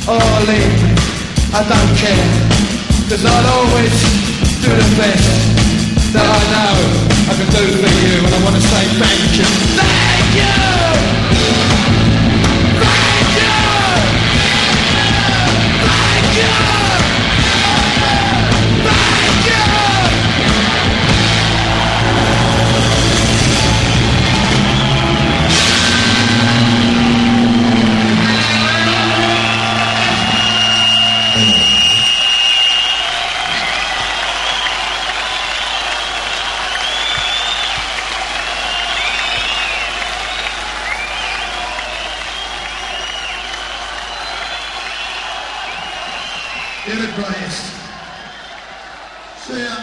J: or leave me, I don't care, cause I'll always do the best that I know I can do for you, and I want to say thank you. Thank you! Thank you! Thank you! Thank you!
F: You're the greatest. See ya.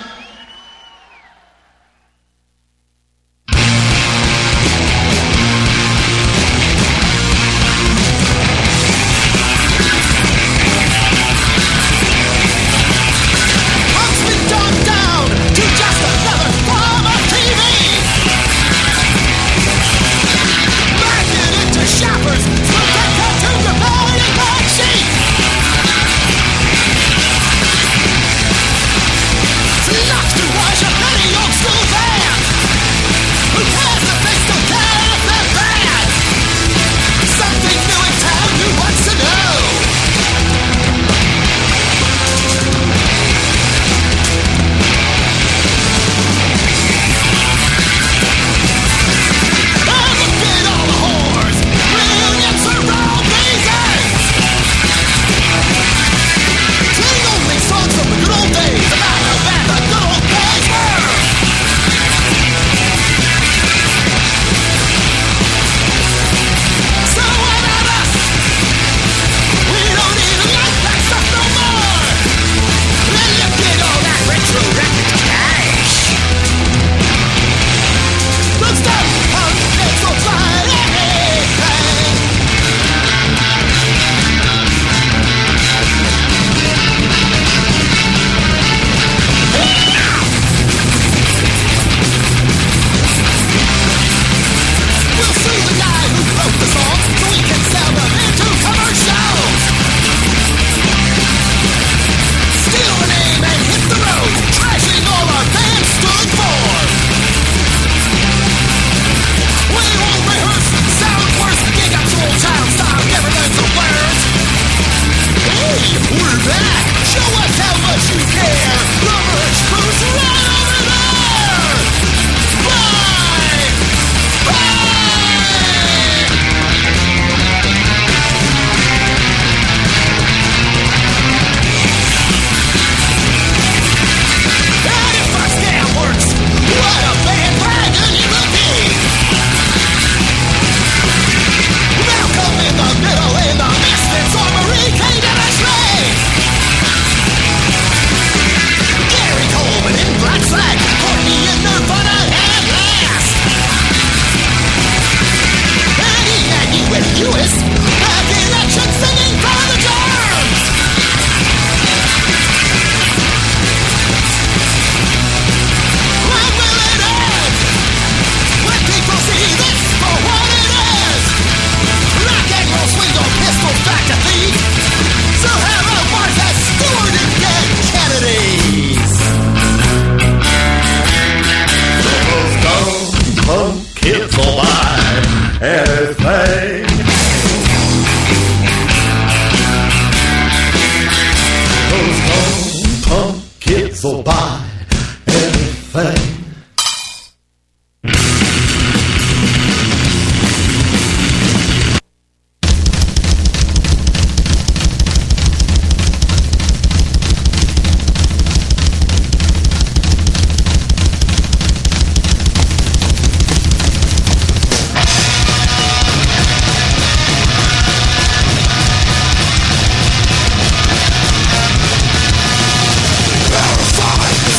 M: will buy anything.
F: Verify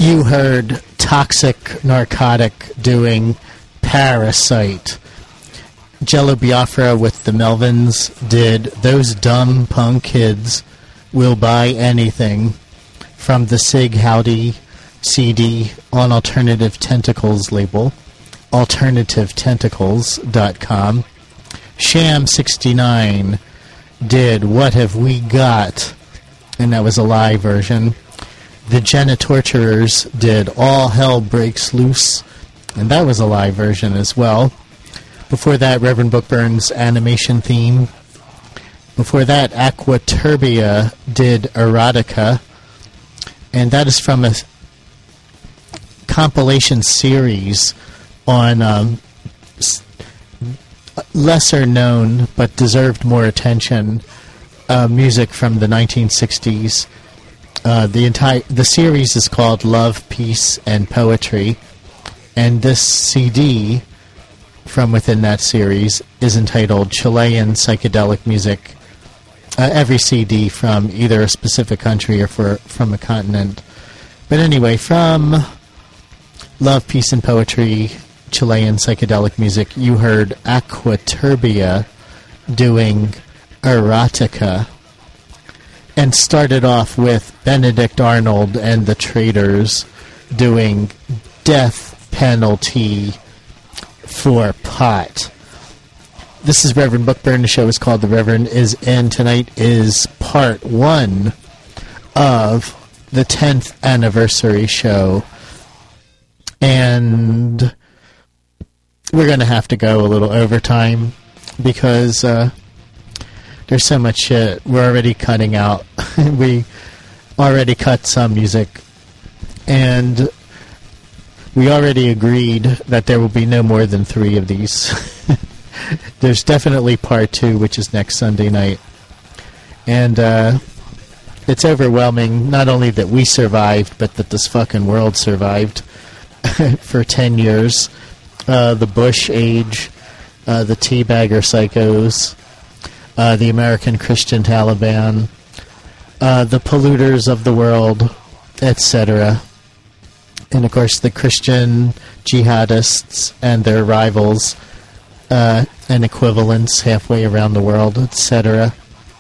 C: You heard Toxic Narcotic doing Parasite. Jello Biafra with the Melvins did Those Dumb Punk Kids Will Buy Anything from the Sig Howdy C D on Alternative Tentacles label, alternative tentacles dot com. Sham sixty-nine did What Have We Got, and that was a live version. The Genitorturers did All Hell Breaks Loose, and that was a live version as well. Before that, Reverend Bookburn's animation theme. Before that, Aquaturbia did Erotica, and that is from a compilation series on um, s- lesser known but deserved more attention uh, music from the nineteen sixties. Uh, the entire the series is called Love, Peace, and Poetry, and this C D from within that series is entitled Chilean Psychedelic Music. Uh, every C D from either a specific country or for, from a continent. But anyway, from Love, Peace, and Poetry, Chilean Psychedelic Music, you heard Aquaturbia doing Erotica, and started off with Benedict Arnold and the Traders doing Death Penalty for Pot. This is Reverend Bookburn. The show is called The Reverend Is In. Tonight is part one of the tenth anniversary show. And we're going to have to go a little overtime because uh, there's so much shit we're already cutting out. We already cut some music. And we already agreed that there will be no more than three of these. There's definitely part two, which is next Sunday night. And uh, it's overwhelming, not only that we survived, but that this fucking world survived for ten years. Uh, the Bush age, uh, the Teabagger Psychos, uh, the American Christian Taliban, uh, the polluters of the world, et cetera. And, of course, the Christian jihadists and their rivals uh, and equivalents halfway around the world, et cetera.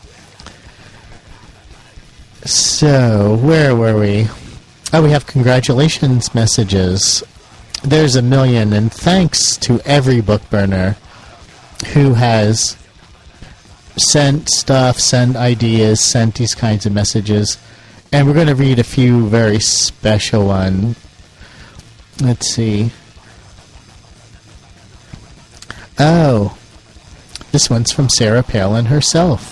C: So, where were we? Oh, we have congratulations messages. There's a million, and thanks to every book burner who has sent stuff, sent ideas, sent these kinds of messages. And we're going to read a few very special ones. Let's see. Oh, this one's from Sarah Palin herself.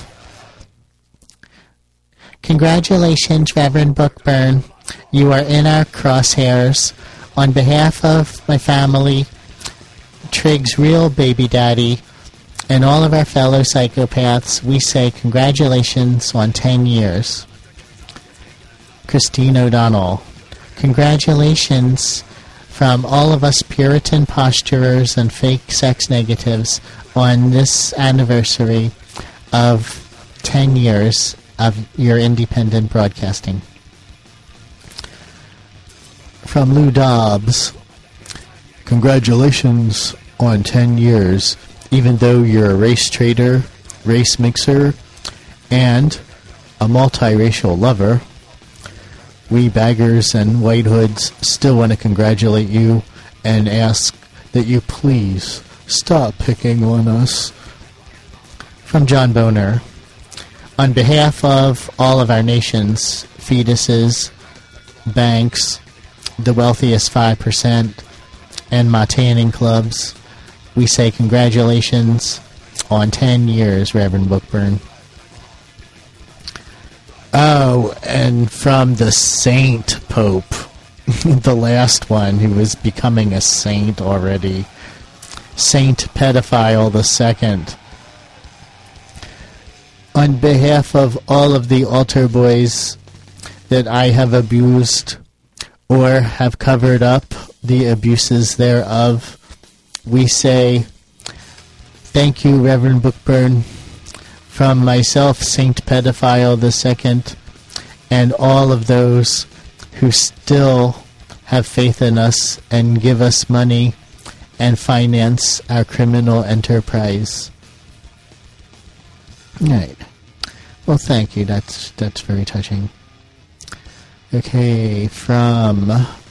C: Congratulations, Reverend Bookburn. You are in our crosshairs. On behalf of my family, Trig's real baby daddy, and all of our fellow psychopaths, we say congratulations on ten years. Christine O'Donnell. Congratulations from all of us Puritan posturers and fake sex negatives on this anniversary of ten years of your independent broadcasting. From Lou Dobbs, congratulations on ten years, even though you're a race trader, race mixer, and a multiracial lover. We baggers and white hoods still want to congratulate you and ask that you please stop picking on us. From John Boner, on behalf of all of our nations, fetuses, banks, the wealthiest five percent, and my tanning clubs, we say congratulations on ten years, Reverend Bookburn. Oh, and from the Saint Pope, the last one who was becoming a saint already, Saint Pedophile the Second. On behalf of all of the altar boys that I have abused or have covered up the abuses thereof, we say thank you, Reverend Bookburn. From myself, Saint Pedophile the Second, and all of those who still have faith in us and give us money and finance our criminal enterprise. All right. Well, thank you. That's that's very touching. Okay, from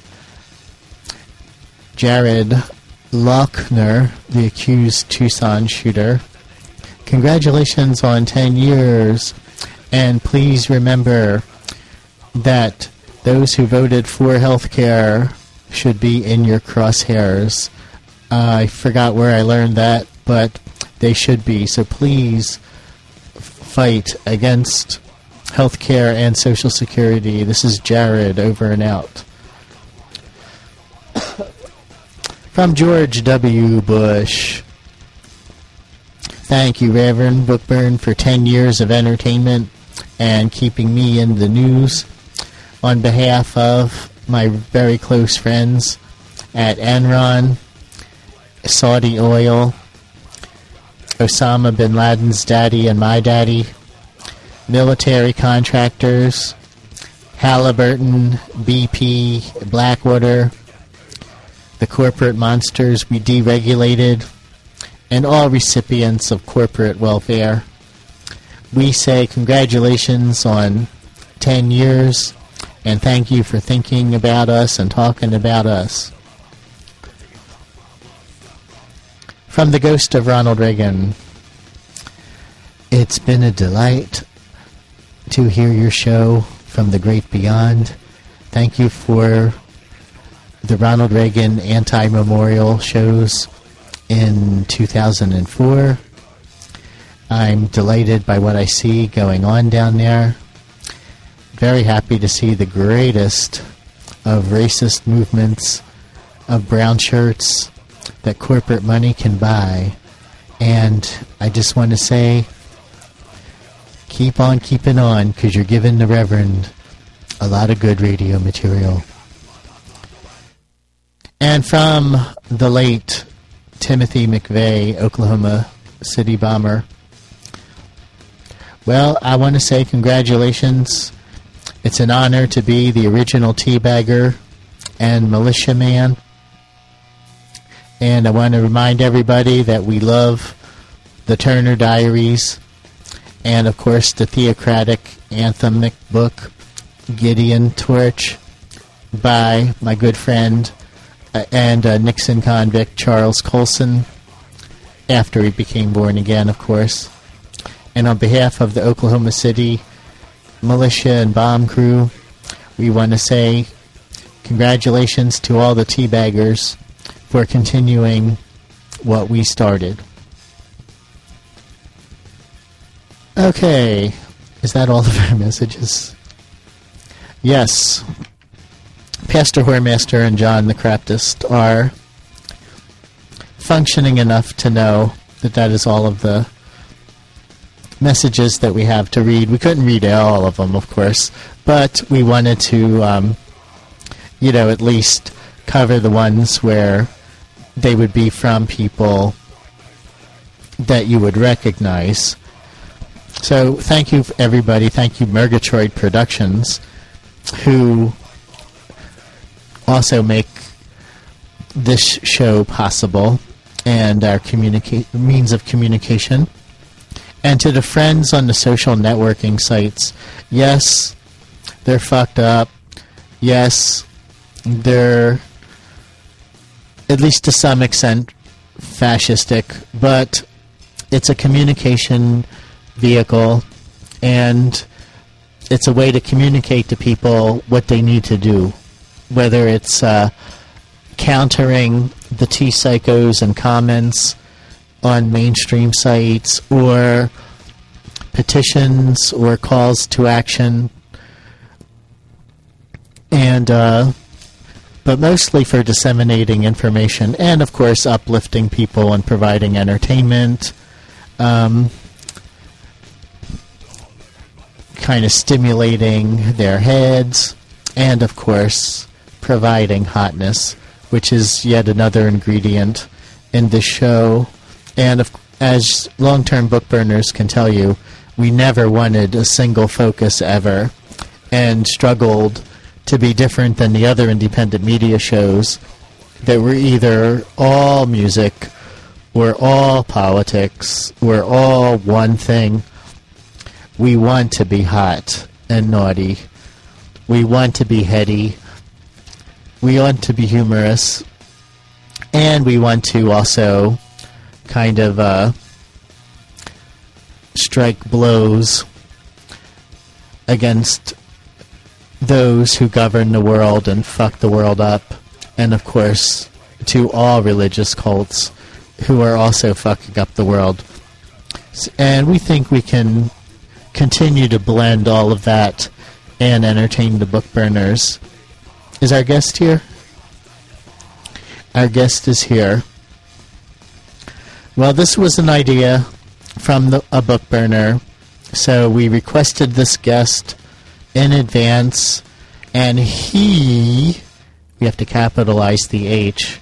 C: Jared Lochner, the accused Tucson shooter. Congratulations on ten years, and please remember that those who voted for health care should be in your crosshairs. Uh, I forgot where I learned that, but they should be. So please fight against health care and Social Security. This is Jared, over and out. From George W. Bush. Thank you, Reverend Bookburn, for ten years of entertainment and keeping me in the news. On behalf of my very close friends at Enron, Saudi Oil, Osama bin Laden's daddy and my daddy, military contractors, Halliburton, B P, Blackwater, the corporate monsters we deregulated, and all recipients of corporate welfare, we say congratulations on ten years, and thank you for thinking about us and talking about us. From the ghost of Ronald Reagan. It's been a delight to hear your show from the great beyond. Thank you for the Ronald Reagan anti-memorial shows in two thousand four. I'm delighted by what I see going on down there. Very happy to see the greatest of racist movements of brown shirts that corporate money can buy. And I just want to say, keep on keeping on, because you're giving the Reverend a lot of good radio material. And from the late Timothy McVeigh, Oklahoma City bomber, well, I want to say congratulations. It's an honor to be the original teabagger and militiaman. And I want to remind everybody that we love the Turner Diaries and, of course, the theocratic anthemic book, Gideon Torch, by my good friend uh, and uh, Nixon convict Charles Colson, after he became born again, of course. And on behalf of the Oklahoma City militia and bomb crew, we want to say congratulations to all the teabaggers for continuing what we started. Okay, is that all of our messages? Yes. Pastor Whoremaster and John the Craptist are functioning enough to know that that is all of the messages that we have to read. We couldn't read all of them, of course, but we wanted to, um, you know, at least cover the ones where they would be from people that you would recognize. So thank you, everybody. Thank you, Murgatroyd Productions, who also make this show possible and our communica- means of communication. And to the friends on the social networking sites, yes, they're fucked up. Yes, they're, at least to some extent, fascistic, but it's a communication vehicle, and it's a way to communicate to people what they need to do, whether it's uh, countering the T-psychos and comments on mainstream sites, or petitions or calls to action, and uh, but mostly for disseminating information and, of course, uplifting people and providing entertainment, um, kind of stimulating their heads, and, of course, providing hotness, which is yet another ingredient in this show. And if, as long-term book burners can tell you, we never wanted a single focus ever, and struggled to be different than the other independent media shows that were either all music or all politics or all one thing. We want to be hot and naughty. We want to be heady. We want to be humorous. And we want to also kind of uh, strike blows against those who govern the world and fuck the world up. And, of course, to all religious cults who are also fucking up the world. And we think we can continue to blend all of that and entertain the book burners. Is our guest here? Our guest is here. Well, this was an idea from the, a book burner, so we requested this guest in advance, and he, we have to capitalize the H,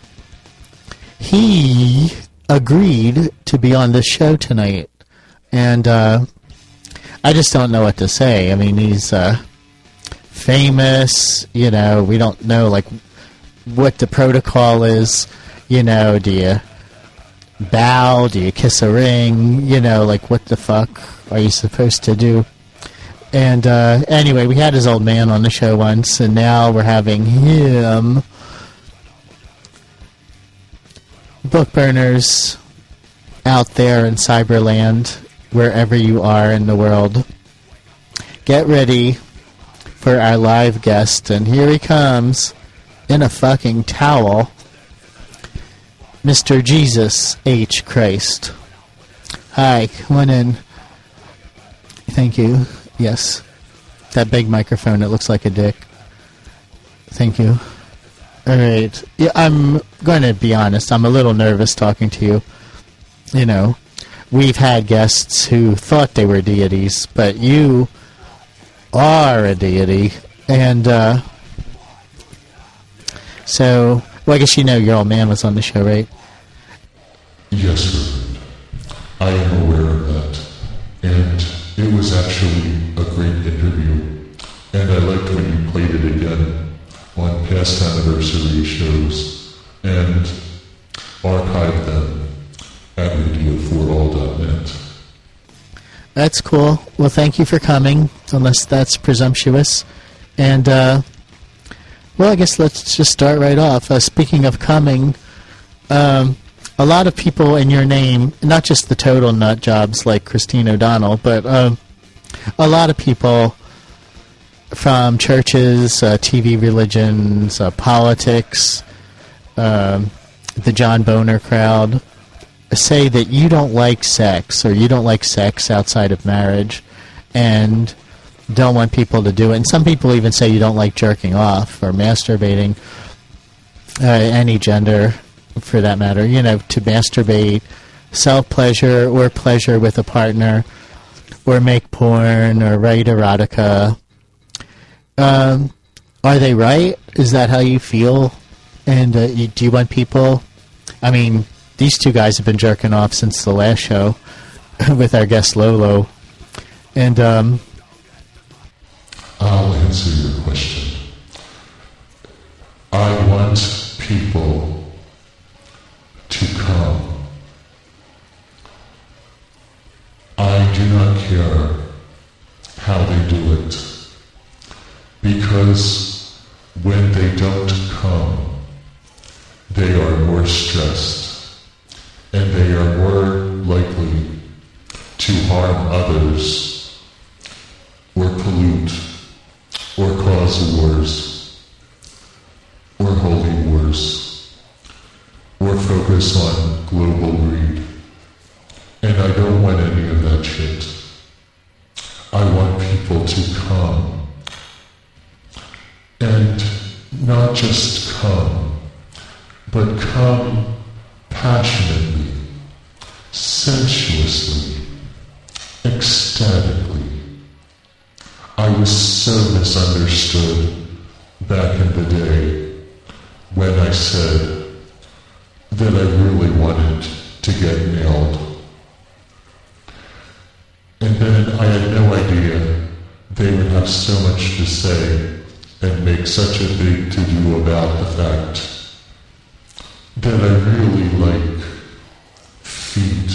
C: he agreed to be on this show tonight. And uh, I just don't know what to say. I mean, he's uh, famous, you know, we don't know, like, what the protocol is. You know, do you bow? Do you kiss a ring? You know, like, what the fuck are you supposed to do? And uh, anyway, we had his old man on the show once, and now we're having him. Book burners out there in Cyberland, wherever you are in the world, get ready for our live guest, and here he comes in a fucking towel, Mister Jesus H. Christ. Hi, come on in. Thank you. Yes. That big microphone, it looks like a dick. Thank you. All right. Yeah, I'm going to be honest. I'm a little nervous talking to you. You know, we've had guests who thought they were deities, but you are a deity. And uh, so, well, I guess you know your old man was on the show, right?
L: Yes, Reverend. I am aware of that. And it was actually a great interview. And I liked when you played it again on past anniversary shows and archived them at radio four all dot net.
C: That's cool. Well, thank you for coming, unless that's presumptuous. And, uh, well, I guess let's just start right off. Uh, speaking of coming, um, a lot of people in your name, not just the total nut jobs like Christine O'Donnell, but uh, a lot of people from churches, uh, T V religions, uh, politics, uh, the John Boner crowd, say that you don't like sex, or you don't like sex outside of marriage, and don't want people to do it. And some people even say you don't like jerking off or masturbating, uh, any gender for that matter, you know, to masturbate, self-pleasure or pleasure with a partner, or make porn or write erotica. Um, are they right? Is that how you feel? And uh, you, do you want people... I mean, these two guys have been jerking off since the last show with our guest Lolo. And, um...
L: I'll answer your question. I want people to come. I do not care how they do it, because when they don't come, they are more stressed, and they are more likely to harm others, or pollute, or cause wars, or holy wars, or focus on global greed. And I don't want any of that shit. I want people to come. And not just come, but come passionately, sensuously, ecstatically. I was so misunderstood back in the day when I said that I really wanted to get nailed. And then I had no idea they would have so much to say and make such a big to-do about the fact that I really like feet,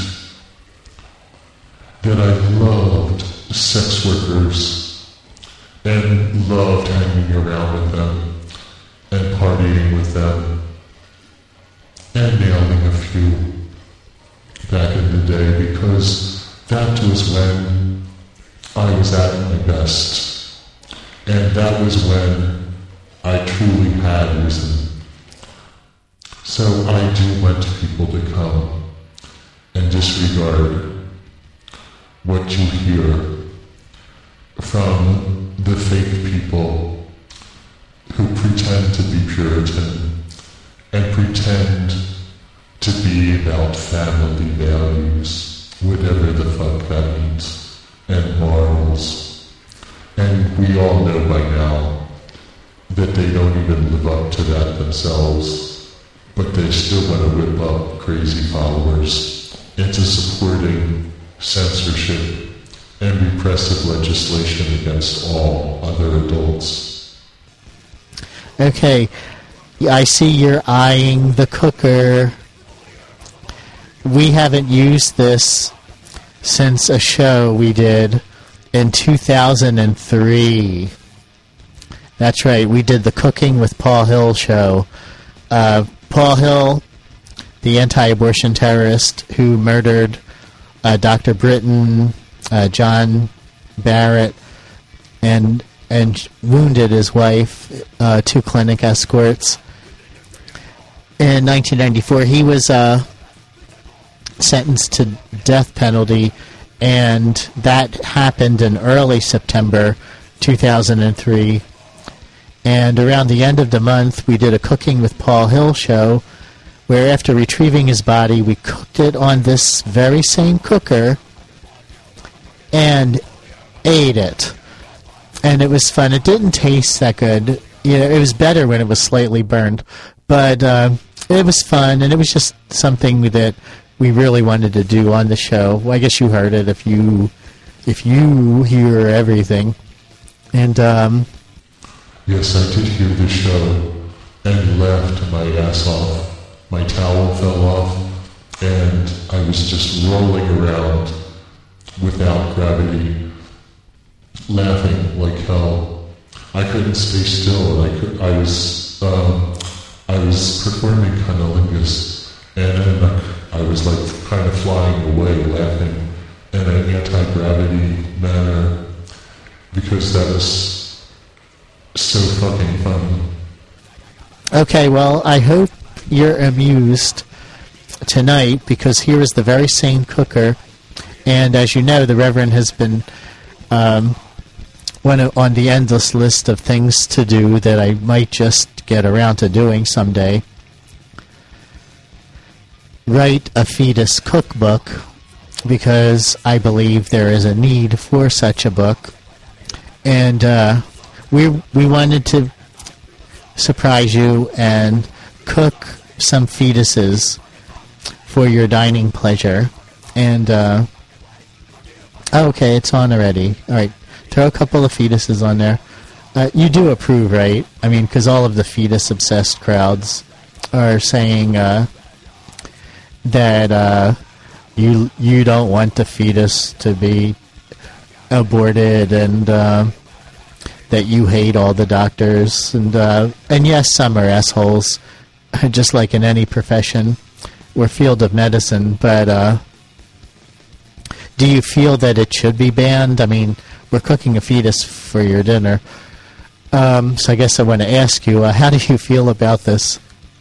L: that I loved sex workers and loved hanging around with them and partying with them and nailing a few back in the day, because that was when I was at my best. And that was when I truly had reason. So I do want people to come and disregard what you hear from the fake people who pretend to be Puritan and pretend to be about family values, whatever the fuck that means, and morals. And we all know by now that they don't even live up to that themselves, but they still want to whip up crazy followers into supporting censorship and repressive legislation against all other adults.
C: Okay, I see you're eyeing the cooker. We haven't used this since a show we did in two thousand three. That's right, we did the Cooking with Paul Hill show. Uh, Paul Hill, the anti-abortion terrorist who murdered uh, Doctor Britton, uh, John Barrett, and and wounded his wife, uh, two clinic escorts. In nineteen ninety-four, he was uh, sentenced to death penalty, and that happened in early September two thousand three. And around the end of the month, we did a Cooking with Paul Hill show, where after retrieving his body, we cooked it on this very same cooker and ate it. And it was fun. It didn't taste that good. You know, it was better when it was slightly burned. But uh, it was fun, and it was just something that we really wanted to do on the show. Well, I guess you heard it if you if you hear everything. And um,
L: yes, I did hear the show and laughed my ass off. My towel fell off, and I was just rolling around without gravity, laughing like hell. I couldn't stay still. I could. I was. Um, I was performing cunnilingus, and then I was like kind of flying away, laughing in an anti-gravity manner, because that was so fucking fun.
C: Okay, well, I hope you're amused tonight, because here is the very same cooker, and as you know, the Reverend has been um, one of, on the endless list of things to do that I might just get around to doing someday. Write a fetus cookbook, because I believe there is a need for such a book, and uh, we we wanted to surprise you and cook some fetuses for your dining pleasure. And uh, oh, okay, it's on already. All right, throw a couple of fetuses on there. Uh, you do approve, right? I mean, because all of the fetus-obsessed crowds are saying uh, that uh, you you don't want the fetus to be aborted, and uh, that you hate all the doctors, and uh, and yes, some are assholes, just like in any profession or field of medicine. But uh, do you feel that it should be banned? I mean, we're cooking a fetus for your dinner. Um, so I guess I want to ask you, uh, how do you feel about this?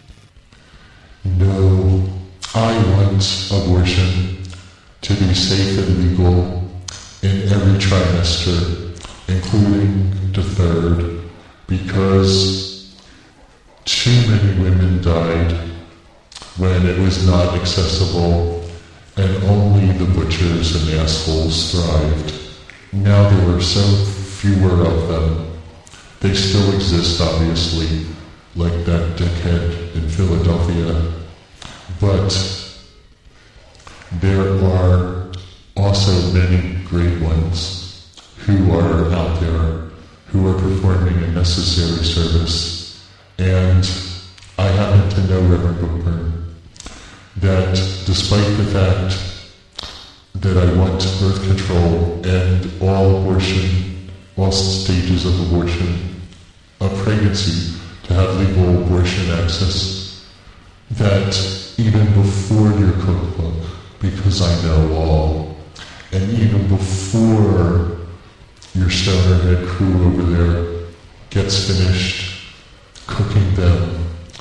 L: No, I want abortion to be safe and legal in every trimester, including the third, because too many women died when it was not accessible, and only the butchers and assholes thrived. Now there are so fewer of them. They still exist, obviously, like that dickhead in Philadelphia. But there are also many great ones who are out there who are performing a necessary service. And I happen to know Reverend Bookburn, that despite the fact that I want birth control and all abortion, all stages of abortion, of pregnancy, to have legal abortion access, that even before your cookbook, because I know all, and even before your stonerhead crew over there gets finished cooking them,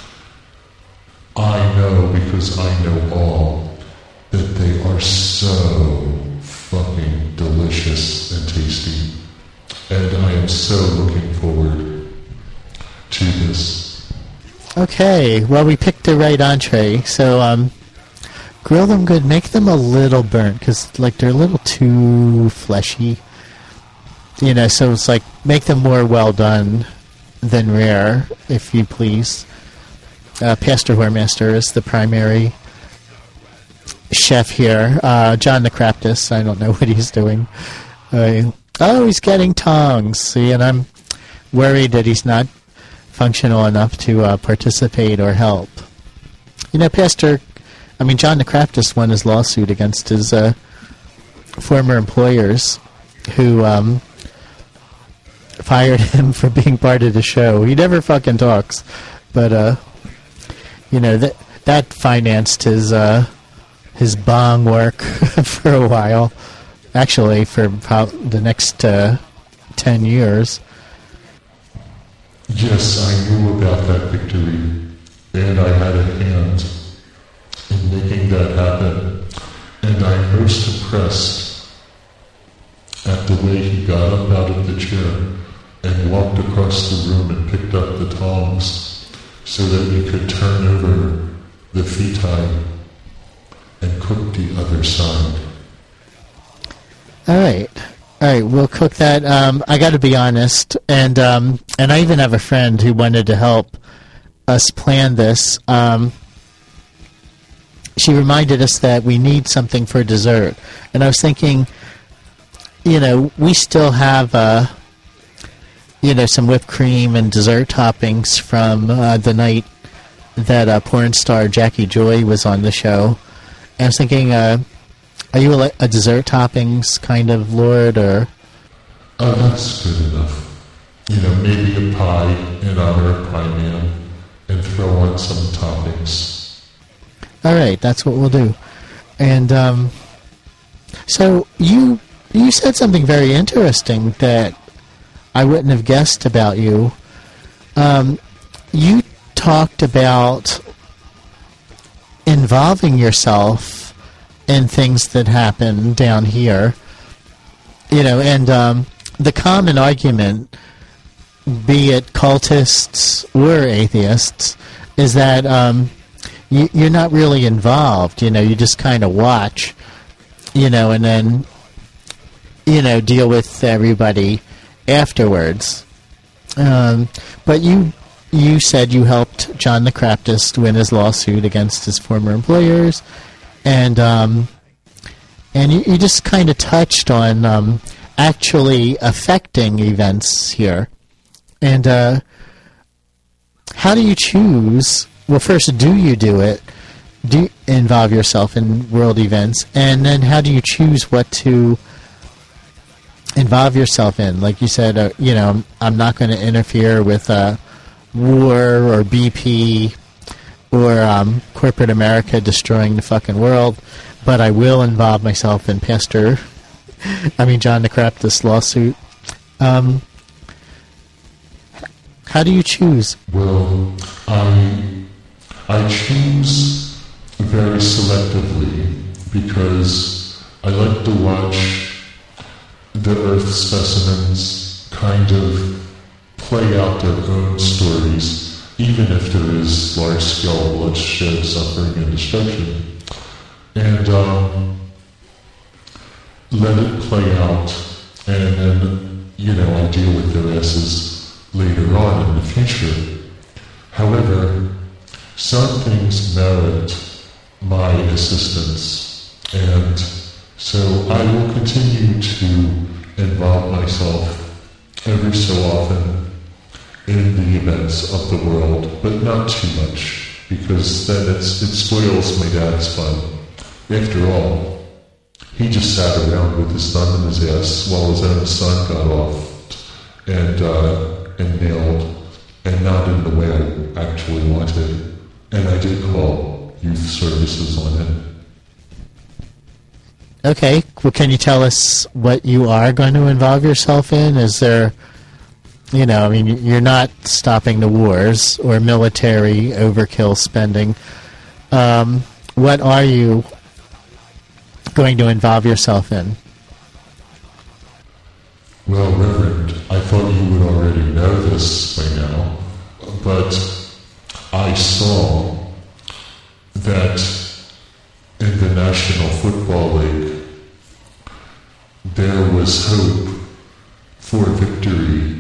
L: I know, because I know all, that they are so fucking delicious and tasty. And I am so looking forward to this.
C: Okay, well, we picked the right entree, so um, grill them good. Make them a little burnt, because like they're a little too fleshy. You know, so it's like make them more well done than rare, if you please. Uh, Pastor Whoremaster is the primary chef here. Uh, John the Craptus, I don't know what he's doing. Uh, oh, he's getting tongs. See, and I'm worried that he's not functional enough to uh, participate or help. You know, Pastor, I mean, John the Craptus won his lawsuit against his uh, former employers who um, fired him for being part of the show. He never fucking talks, but uh, you know that that financed his uh, his bong work for a while. Actually, for pro- the next uh, ten years.
L: Yes, I knew about that victory, and I had a hand in making that happen. And I'm most impressed at the way he got up out of the chair and walked across the room and picked up the tongs so that we could turn over the fetae and cook the other side.
C: All right. All right, we'll cook that. Um, I got to be honest, and um, and I even have a friend who wanted to help us plan this. Um, she reminded us that we need something for dessert, and I was thinking, you know, we still have, uh, you know, some whipped cream and dessert toppings from uh, the night that uh, porn star Jackie Joy was on the show. And I was thinking, uh, are you a, a dessert toppings kind of lord, or?
L: Oh, that's good enough. You know, maybe a pie in honor of Pie Man, and throw on some toppings.
C: All right, that's what we'll do. And um, so you you said something very interesting that I wouldn't have guessed about you. Um, you talked about involving yourself in things that happen down here, you know, and um, the common argument, be it cultists or atheists, is that um, you, you're not really involved. You know, you just kind of watch, you know, and then, you know, deal with everybody afterwards. Um, but you you said you helped John the Craptus win his lawsuit against his former employers. And um, and you, you just kind of touched on um, actually affecting events here. And uh, how do you choose? Well, first, do you do it? Do you involve yourself in world events? And then how do you choose what to involve yourself in? Like you said, uh, you know, I'm not going to interfere with uh, war or B P or um, corporate America destroying the fucking world, but I will involve myself in Pastor, I mean John the Craptus lawsuit. Um, how do you choose?
L: Well, I, I choose very selectively because I like to watch the Earth specimens kind of play out their own stories, even if there is large-scale bloodshed, suffering, and destruction. And um, let it play out, and then, you know, I deal with their asses later on in the future. However, some things merit my assistance, and so I will continue to involve myself every so often in the events of the world, but not too much, because then it's, it spoils my dad's fun. After all, he just sat around with his thumb in his ass while his own son got off and, uh, and nailed, and not in the way I actually wanted. And I did call youth services on it.
C: Okay, well, can you tell us what you are going to involve yourself in? Is there, you know, I mean, you're not stopping the wars or military overkill spending. Um, what are you going to involve yourself in?
L: Well, Reverend, I thought you would already know this by now, but I saw that in the National Football League there was hope for victory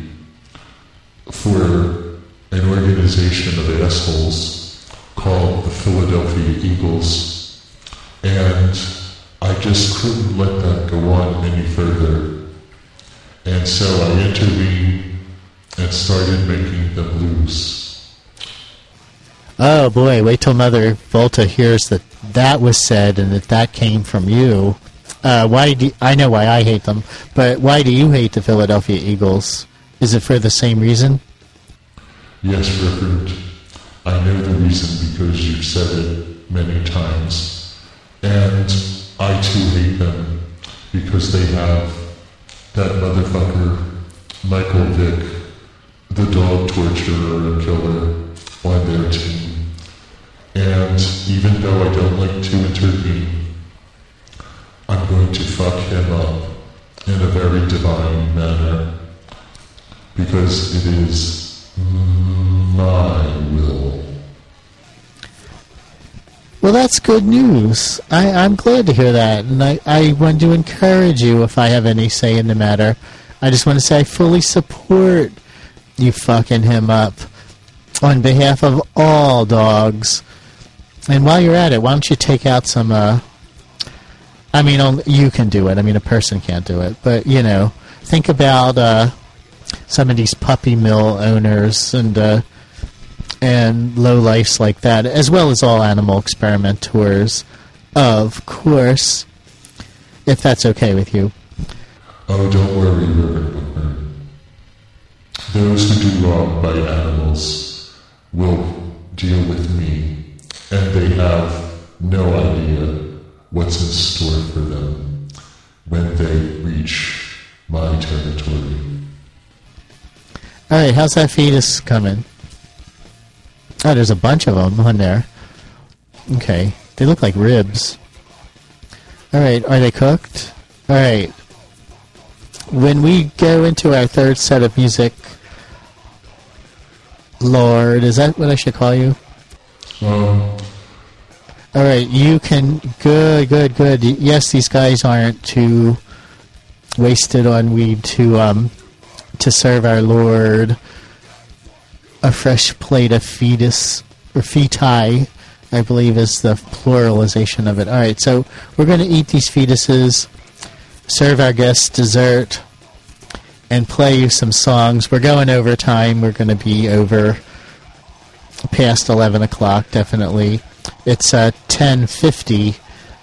L: for an organization of assholes called the Philadelphia Eagles, and I just couldn't let that go on any further. And so I intervened and started making them lose.
C: Oh boy, wait till Mother Volta hears that that was said and that that came from you. Uh, why do you, I know why I hate them, but why do you hate the Philadelphia Eagles? Is it for the same reason?
L: Yes, Reverend. I know the reason because you've said it many times. And I too hate them because they have that motherfucker, Michael Vick, the dog torturer and killer, on their team. And even though I don't like to intervene, I'm going to fuck him up in a very divine manner because it is my will.
C: Well, that's good news. I, I'm glad to hear that, and I, I want to encourage you if I have any say in the matter. I just want to say I fully support you fucking him up on behalf of all dogs. And while you're at it, why don't you take out some, uh, I mean, only, you can do it. I mean, a person can't do it. But, you know, think about uh, some of these puppy mill owners and uh, and lowlifes like that, as well as all animal experimenters, of course, if that's okay with you.
L: Oh, don't worry, Reverend Bookman. Those who do wrong by animals will deal with me, and they have no idea what's in store for them when they reach my territory.
C: Alright, how's that fetus coming? Oh, there's a bunch of them on there. Okay, they look like ribs. Alright, are they cooked? Alright. When we go into our third set of music, Lord, is that what I should call you?
L: Um...
C: Alright, you can... Good, good, good. Yes, these guys aren't too wasted on weed to, um, to serve our Lord a fresh plate of fetus, or feti, I believe is the pluralization of it. Alright, so we're going to eat these fetuses, serve our guests dessert, and play you some songs. We're going over time. We're going to be over past eleven o'clock, definitely. It's uh, ten fifty-ish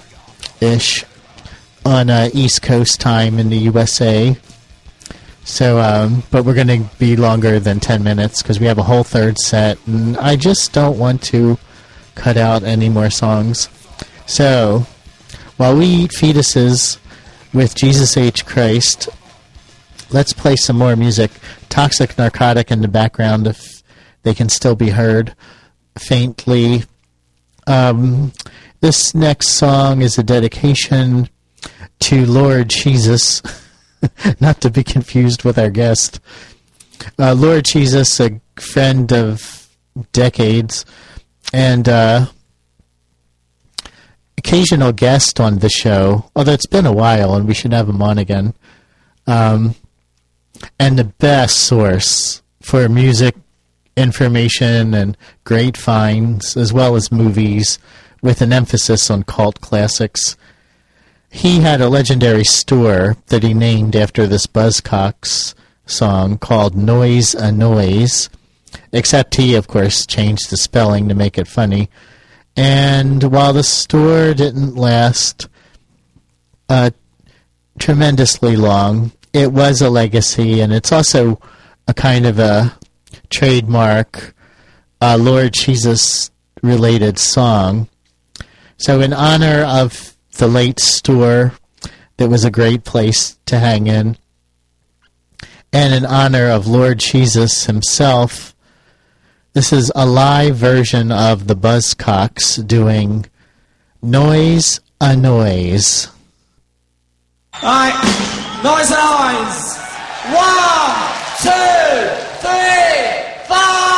C: on uh, East Coast time in the U S A. So, um, but we're going to be longer than ten minutes because we have a whole third set, and I just don't want to cut out any more songs. So, while we eat fetuses with Jesus H. Christ, let's play some more music. Toxic Narcotic in the background if they can still be heard faintly. Um, this next song is a dedication to Lord Jesus. Not to be confused with our guest. Uh, Lord Jesus, a friend of decades, and uh, occasional guest on the show, although it's been a while and we should have him on again. Um, and the best source for music, information, and great finds, as well as movies, with an emphasis on cult classics. He had a legendary store that he named after this Buzzcocks song called Noise a Noise, except he, of course, changed the spelling to make it funny. And while the store didn't last uh, tremendously long, it was a legacy, and it's also a kind of a trademark uh, Lord Jesus-related song. So in honor of the late store, that was a great place to hang in, and in honor of Lord Jesus himself, this is a live version of the Buzzcocks doing Noise a Noise.
J: Right, noise and eyes. One, two, three, four.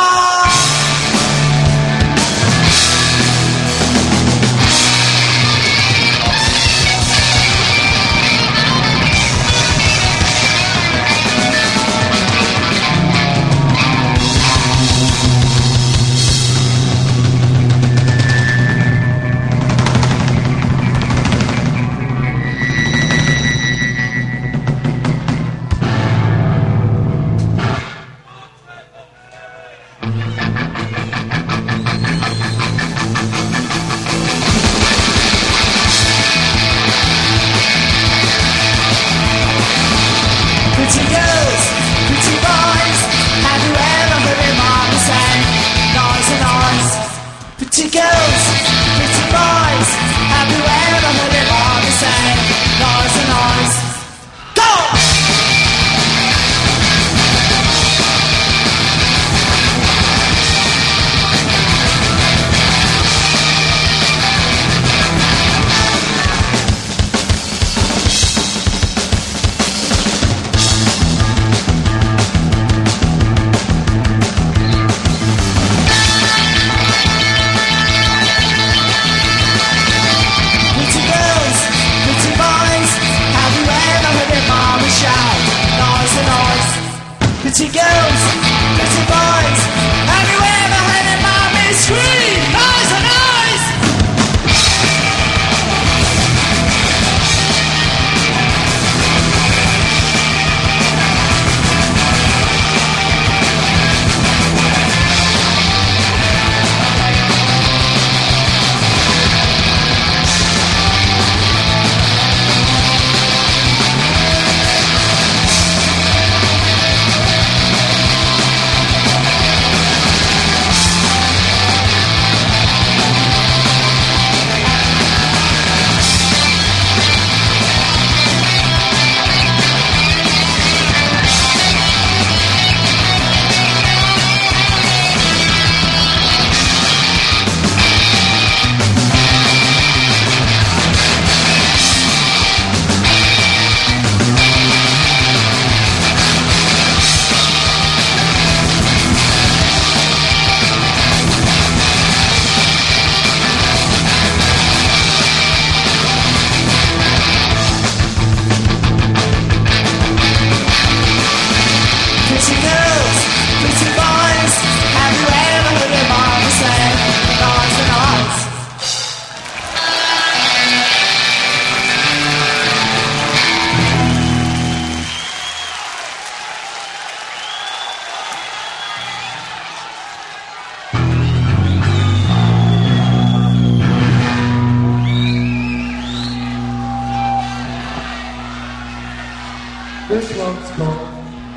J: Pretty girls, pretty boys, have you ever heard your mama say, noise and noise, go! Pretty girls, pretty boys, have you ever heard a mommy scream? Noise and noise! This one's called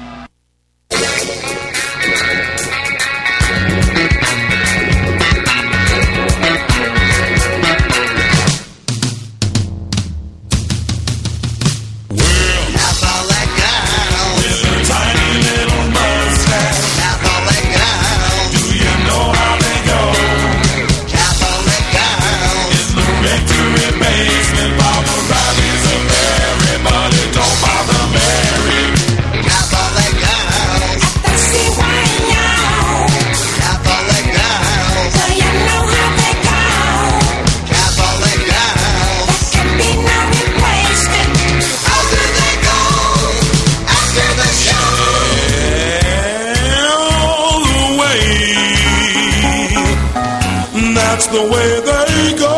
N: that's the way they go.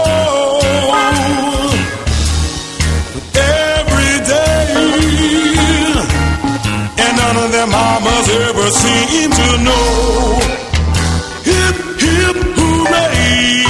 N: Every day, and none of them never seem to know. Hip, hip, hooray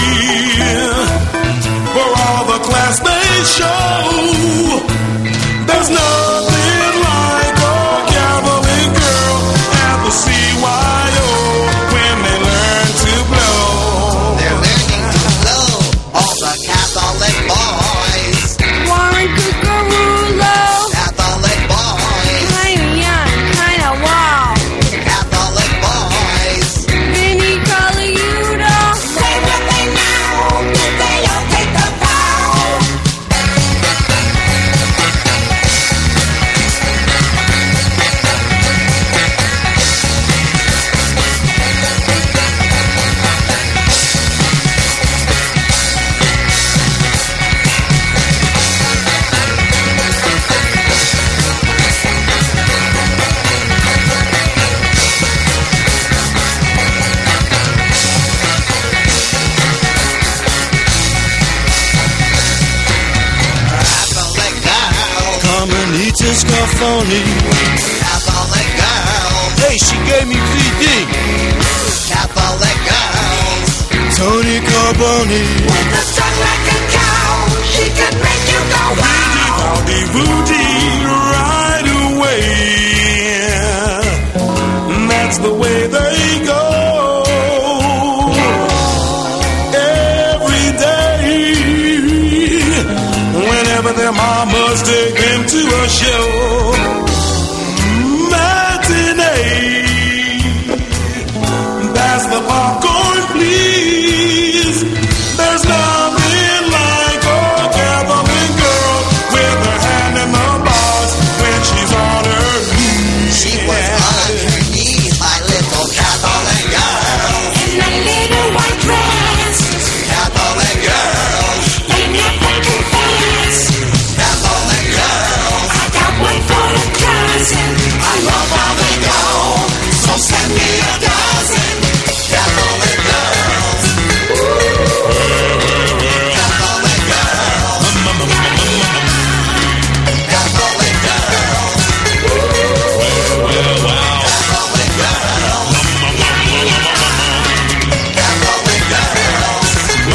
N: for all the class they show. There's nothing like a Catholic girl at the C Y O when they learn to blow.
O: They're learning to blow, all the Catholic boys.
D: Warren Cucarulo.
O: Catholic boys.
D: Kinda young, kinda wow.
O: Catholic boys.
D: Vinny Colaiuta. Say what they know, that they don't take the vow.
O: Catholic girl.
F: Carmelita Scarfoni.
O: Catholic girl.
F: Hey, she gave me V D.
O: Catholic girls.
F: Tony Carboni.
D: With a song like a cow, she could make you go wow.
N: Howdy woody right away. That's the way they go. Every day, whenever their mamas take them to a show. Matinee, that's the popcorn, please. There's nothing like a Catholic girl with her hand in the box when she's on her knees.
O: She was on her knees, my little Catholic girl.
D: In a little white dress,
O: Catholic girls.
D: they never confess.
O: Catholic girls.
D: I got one for a cousin.
O: I love how they go, so send me a dozen. Catholic girls. Catholic girls. Catholic girls. Catholic girls. Catholic girls.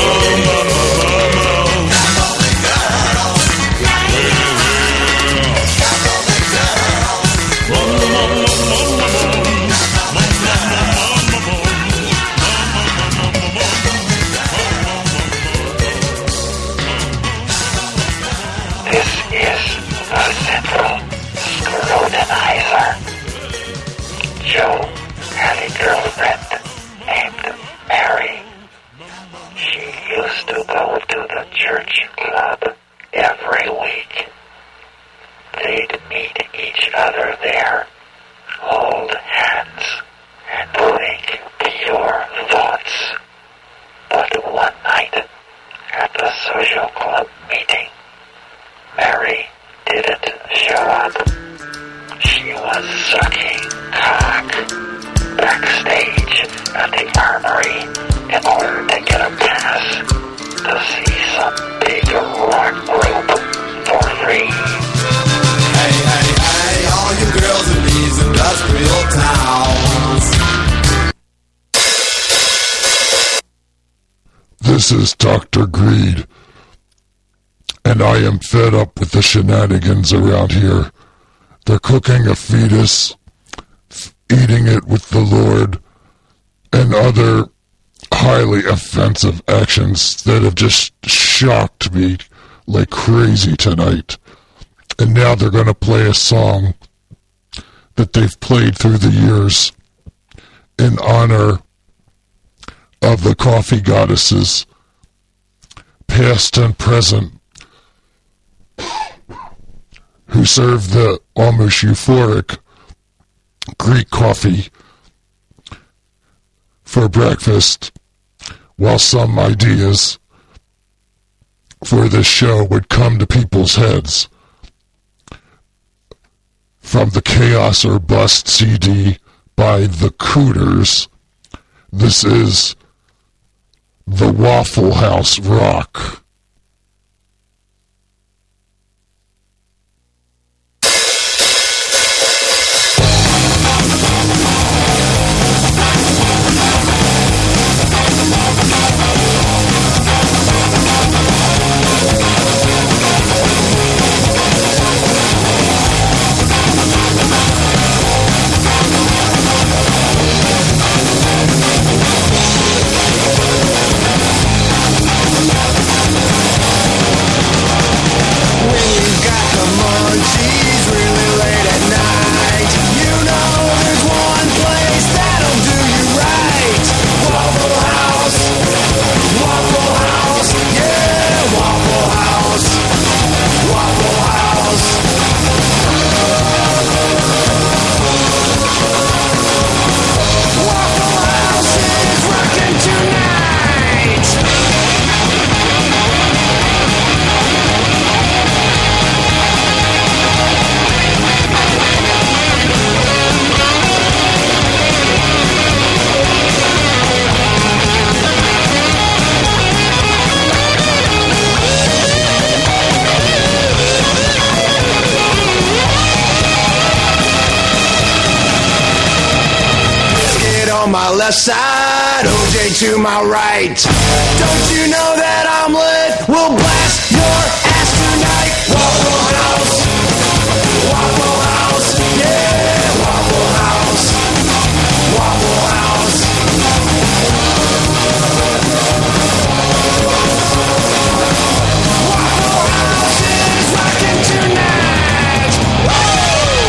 O: Catholic girls.
P: This is the Central Scrutinizer. Joe had a girlfriend named Mary. She used to go to the church club every week. They'd meet each other there, hold hands, and think pure thoughts. But one night, at the social club meeting, Mary didn't show up. She was sucking cock backstage at the armory in order to get a pass to see some big rock group for free.
F: Hey, hey, hey, all you girls in these industrial towns.
L: This is Doctor Greed, and I am fed up with the shenanigans around here. They're cooking a fetus, f- eating it with the Lord, and other highly offensive actions that have just shocked me like crazy tonight. And now they're going to play a song that they've played through the years in honor of the coffee goddesses, past and present, who served the almost euphoric Greek coffee for breakfast, while some ideas for this show would come to people's heads. From the Chaos or Bust C D by The Cooters, this is The Waffle House Rock.
F: on my left side, O J to my right. Don't you know that I'm lit? We'll blast your ass tonight. Waffle House, Waffle House, yeah, Waffle House, Waffle House. Waffle House is rocking tonight. Woo!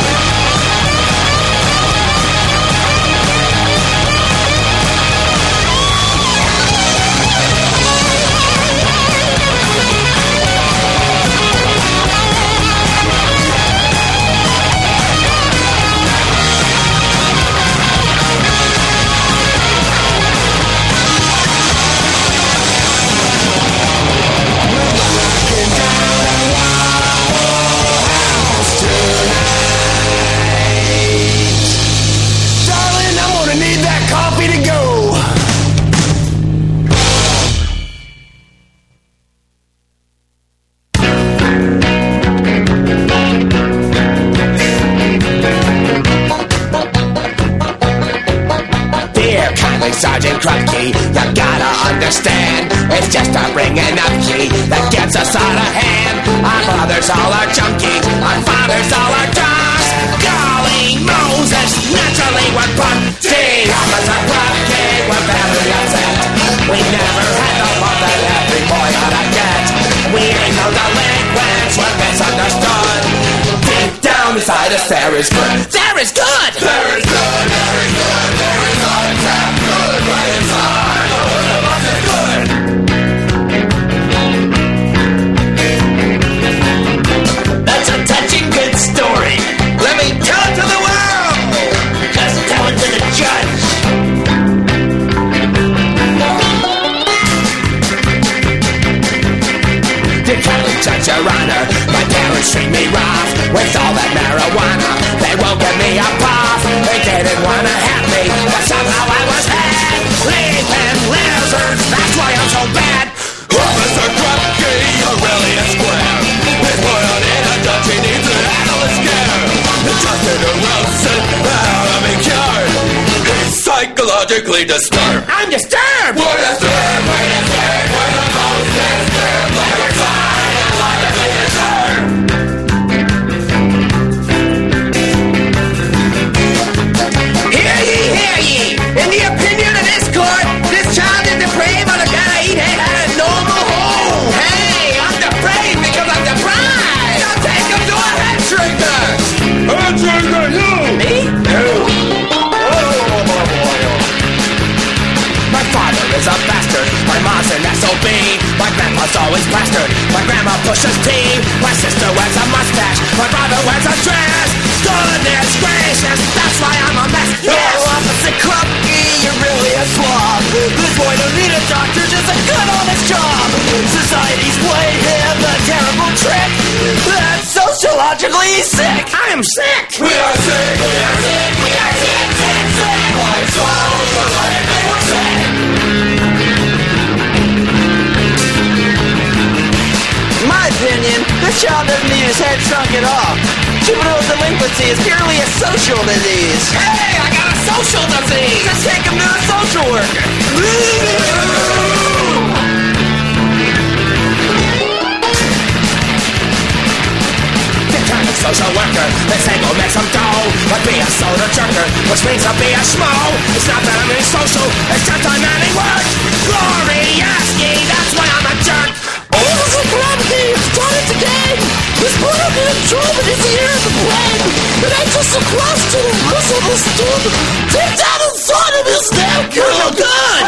F: Sergeant Krupke, you gotta understand, it's just a bringing up key that gets us out of hand. Our mothers all are junkies, our fathers all are dogs. Golly Moses, naturally we're bunty. Officer Krupke, we're very upset. We never had the love that every boy ought to get. We ain't no delinquents, we're misunderstood. Deep down inside us there is good. There is good! There is good, there is good, there is untapped good right inside. All of us is good. That's a touching good story. Let me tell it to the world. Just tell it to the judge. Dear County Judge, Your Honor, my parents treat me rough with all that marijuana. They won't give me a puff. They didn't wanna have me, but somehow I was had. Leaping lizards, that's why I'm so bad. Officer Krupke, you're really a square. This boy on in a dungeon, he needs an analyst care. Adjusted or roasted, out of me cured. He's psychologically disturbed. I'm disturbed! We're disturbed, we're disturbed, we're the most disturbed. Like a sign and like a disturbed. Hear ye, hear ye! In the opinion of this court, this child is depraved on account of he ain't had a normal home. Hey, I'm depraved because I'm deprived. Now take him to a head shrinker. Head shrinker, you! Me? You. My father is a bastard. My mom's an S O B. My grandpa's always plastered. My grandma pushes tea. My sister wears a mustache. My brother wears a dress. Goodness gracious, that's why I'm a mess. Yes! Oh, Officer Krupke, you're really a slob. This boy don't need a doctor, just a good honest job. Society's played him a terrible trick. That's sociologically sick. I am sick. We are sick. We are sick. We are sick. Sick. Sick. Like swallows, but like they were sick. In my opinion, this child doesn't need his head shrunk at all. Juvenile delinquency is purely a social disease. Hey, I got a social disease! Let's take him to a social worker. The kind of social worker, this ain't gon' make some dough. But be a soda jerker, which means I'll be a schmo. It's not that I'm in social, it's just I'm adding work. Glory, asking, that's why I'm a jerk. Officer Krupke, it's done it again! This boy up in trouble in his ear in the plane! And I just a question and misunderstood! Deep down inside of his damn good! Good!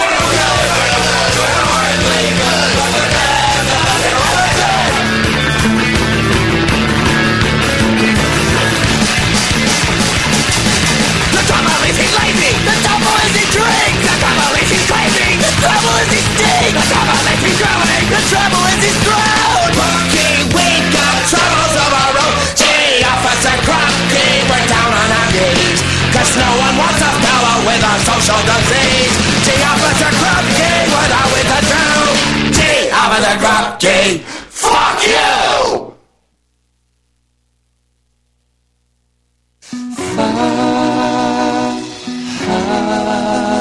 F: The trouble is he's lazy! The trouble is he drink! The trouble is he's crazy! The trouble is he stink! The trouble is he's drowning! The trouble is he's drowned! Krupke, we got troubles of our own! Gee, Officer Krupke, we're down on our knees! Cause no one wants a fellow with a social disease! Gee, Officer Krupke, we're down with the truth! Gee, Officer Krupke, fuck you! Far, far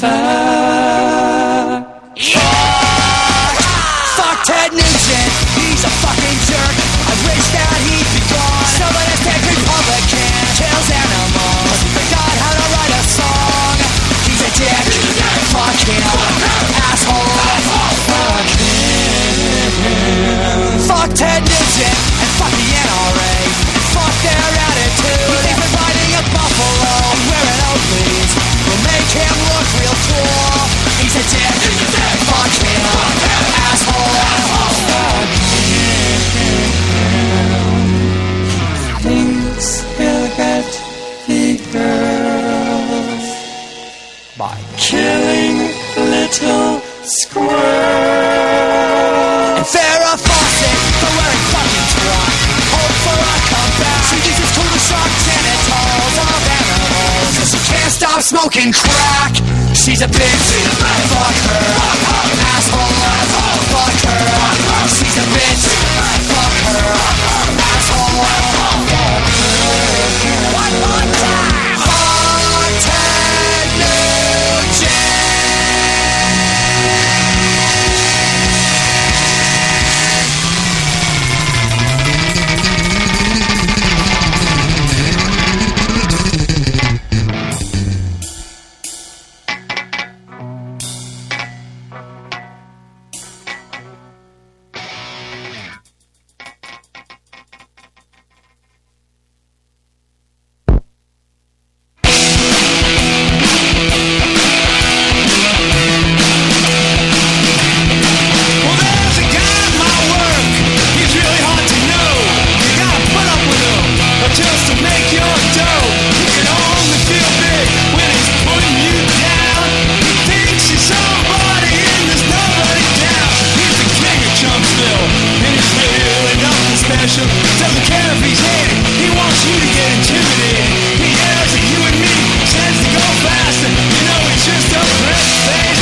O: Fuck Ted Nugent, he's a fucking jerk. I wish that he'd be gone. So let us take Republican, kills animals. He forgot how to write a song. He's a dick, fuck him, asshole, fuck him. Fuck Ted Nugent, and fuck the N R A, and fuck their attitude. He's been riding a buffalo, wearing Oakleys, will make him look real cool. He's a dick, fuck him, asshole, fuck him. Thinks he'll get the girls by killing little squirrels. And Farrah Fawcett for wearing fucking truck. Hope for a comeback. She uses to the sharp genitals of animals. Cause she can't stop smoking crack. She's a bitch. Fuck her. Asshole. Fuck her. She's a bitch. Fuck her. Asshole. Fuck her. One more time. Fuck Ted Nugent. Doesn't care if he's hated. He wants you to get intimidated. He yells at you and me, says to go faster. You know he's just a brick-faced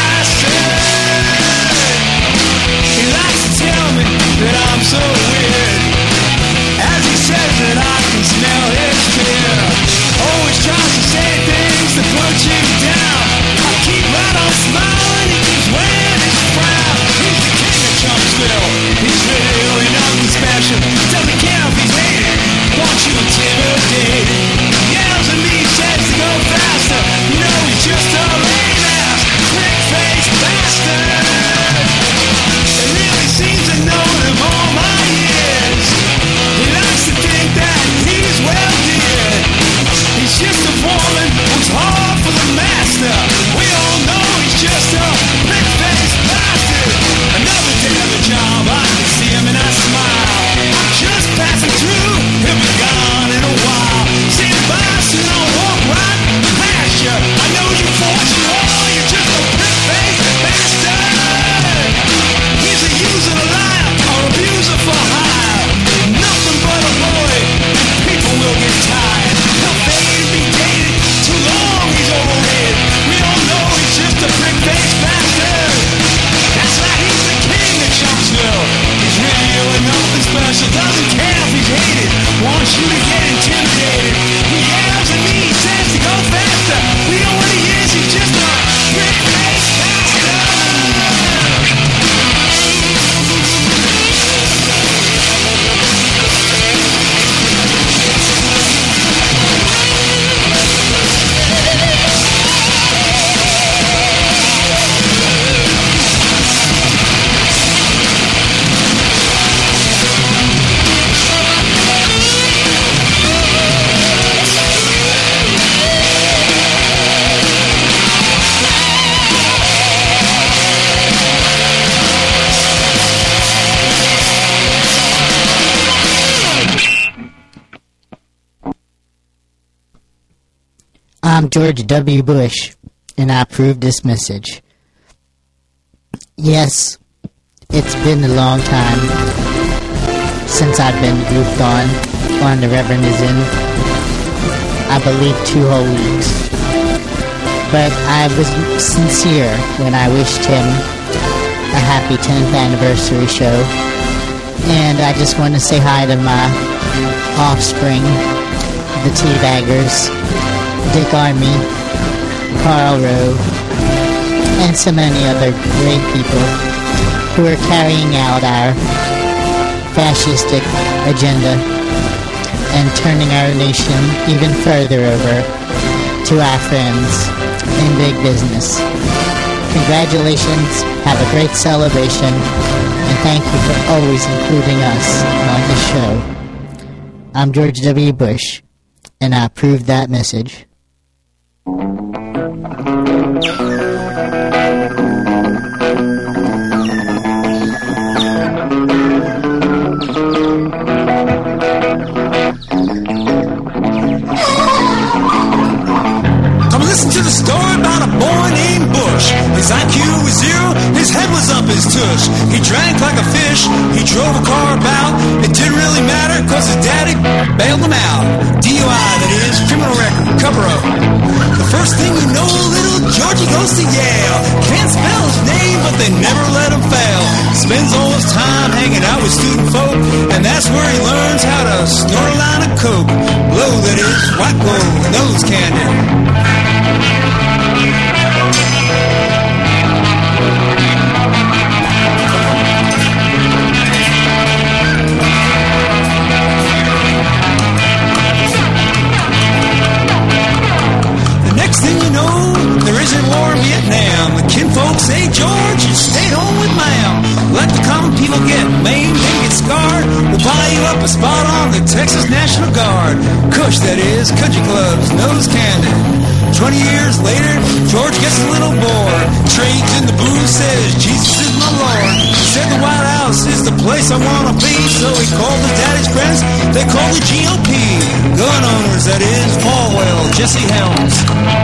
O: bastard. He likes to tell me that I'm so weird, as he says that I can smell his fear. Always tries to say things to put you down. I keep right on smiling, he keeps wearing his frown. He's the king of Chumpsville. He's really nothing special. Doesn't care if he's hated. Wants you intimidated. Yells at me, says to go faster. You know he's just a lame ass, prick-faced bastard. It really seems to know him all my years. He likes to think that he's well geared. He's just a foreman who's hard for the master. We all know he's just a prick-faced bastard. Another day of the job, I can see him and I smile. I'm just passing through, he'll be gone in a while. Say goodbye, soon I'll walk right past you. I know you force you all, you're just a prick-faced bastard. He's a user, a liar, or abuser for hire. Nothing but a boy, people will get tired. He'll fade and be dated, too long he's overrated. We all know he's just a prick-faced bastard. That's right, he's the king of Chumpsville. He's really nothing special, doesn't care if he's hated. Wants you to get intimidated. He yells at me, says to go faster. We know what he is, he's just a prick-faced bastard.
Q: I'm George W. Bush, and I approve this message. Yes, it's been a long time since I've been grouped on, on the Reverend is in, I believe two whole weeks. But I was sincere when I wished him a happy tenth anniversary show. And I just want to say hi to my offspring, the Teabaggers, Dick Army, Carl Rowe, and so many other great people who are carrying out our fascistic agenda and turning our nation even further over to our friends in big business. Congratulations, have a great celebration, and thank you for always including us on the show. I'm George W. Bush, and I approve that message.
O: Listen to the story about a boy named Bush. His I Q was zero, his head was up his tush. He drank like a fish, he drove a car about. It didn't really matter, cause his daddy bailed him out. D U I, that is, criminal record, cover-up. The first thing you know, little Georgie goes to Yale. Can't spell his name, but they never let him fail. Spends all his time hanging out with student folk, and that's where he learns how to snort a line of coke. Blow, that is, white blow, nose candy. Next thing you know, there isn't war in Vietnam. The kinfolk say, George, you stayed home with ma'am. Let the common people get maimed and get scarred. We'll buy you up a spot on the Texas National Guard. Kush, that is, country clubs, nose candy. Twenty years later, George gets a little bored. Trades in the booth, says, Jesus is my Lord. He said the White House is the place I want to be. So he called his daddy's friends, they called the G O P. Gun owners, that is, Falwell, Jesse Helms.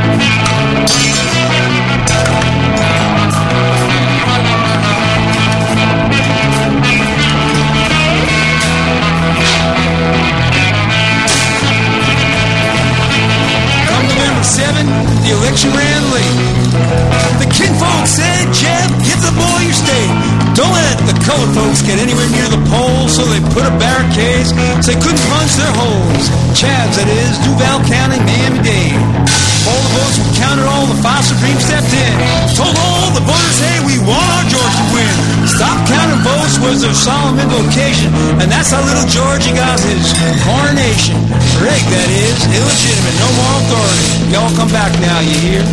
O: Come November seventh, the election ran late. The kinfolk said, Jeff, give the boy your state. Don't let the colored folks get anywhere near the polls, so they put up barricades so they couldn't punch their holes. Chavs, that is, Duval County, Miami-Dade. All the votes were counted, all the five Supreme stepped in. Told all the voters, hey, we want our George to win. Stop counting votes was their solemn invocation, and that's how little Georgie got his coronation. Rigged, that is, illegitimate, no more authority. Y'all come back now, you hear?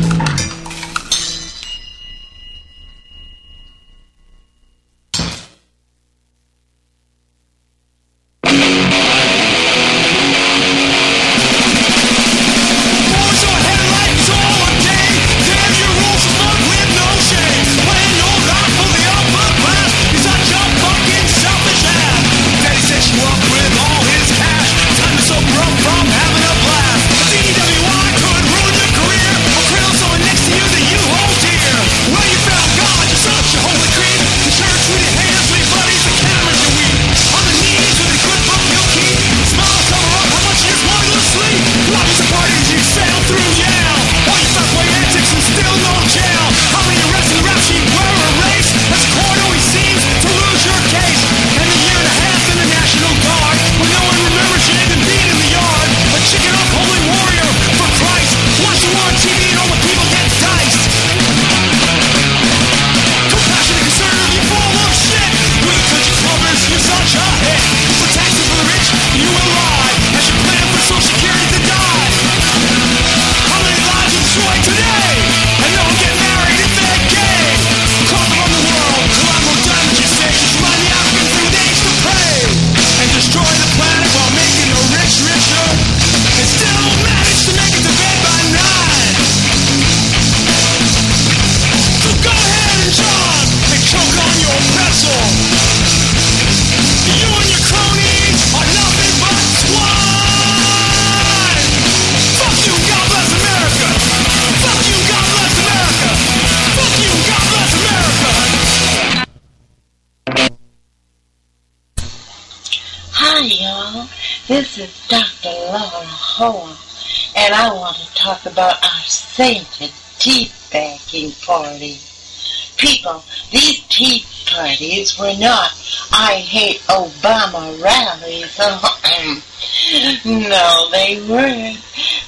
R: This is Doctor Laura Hoa, and I want to talk about our sainted tea bagging party. People, these tea parties were not I hate Obama rallies. No, they weren't.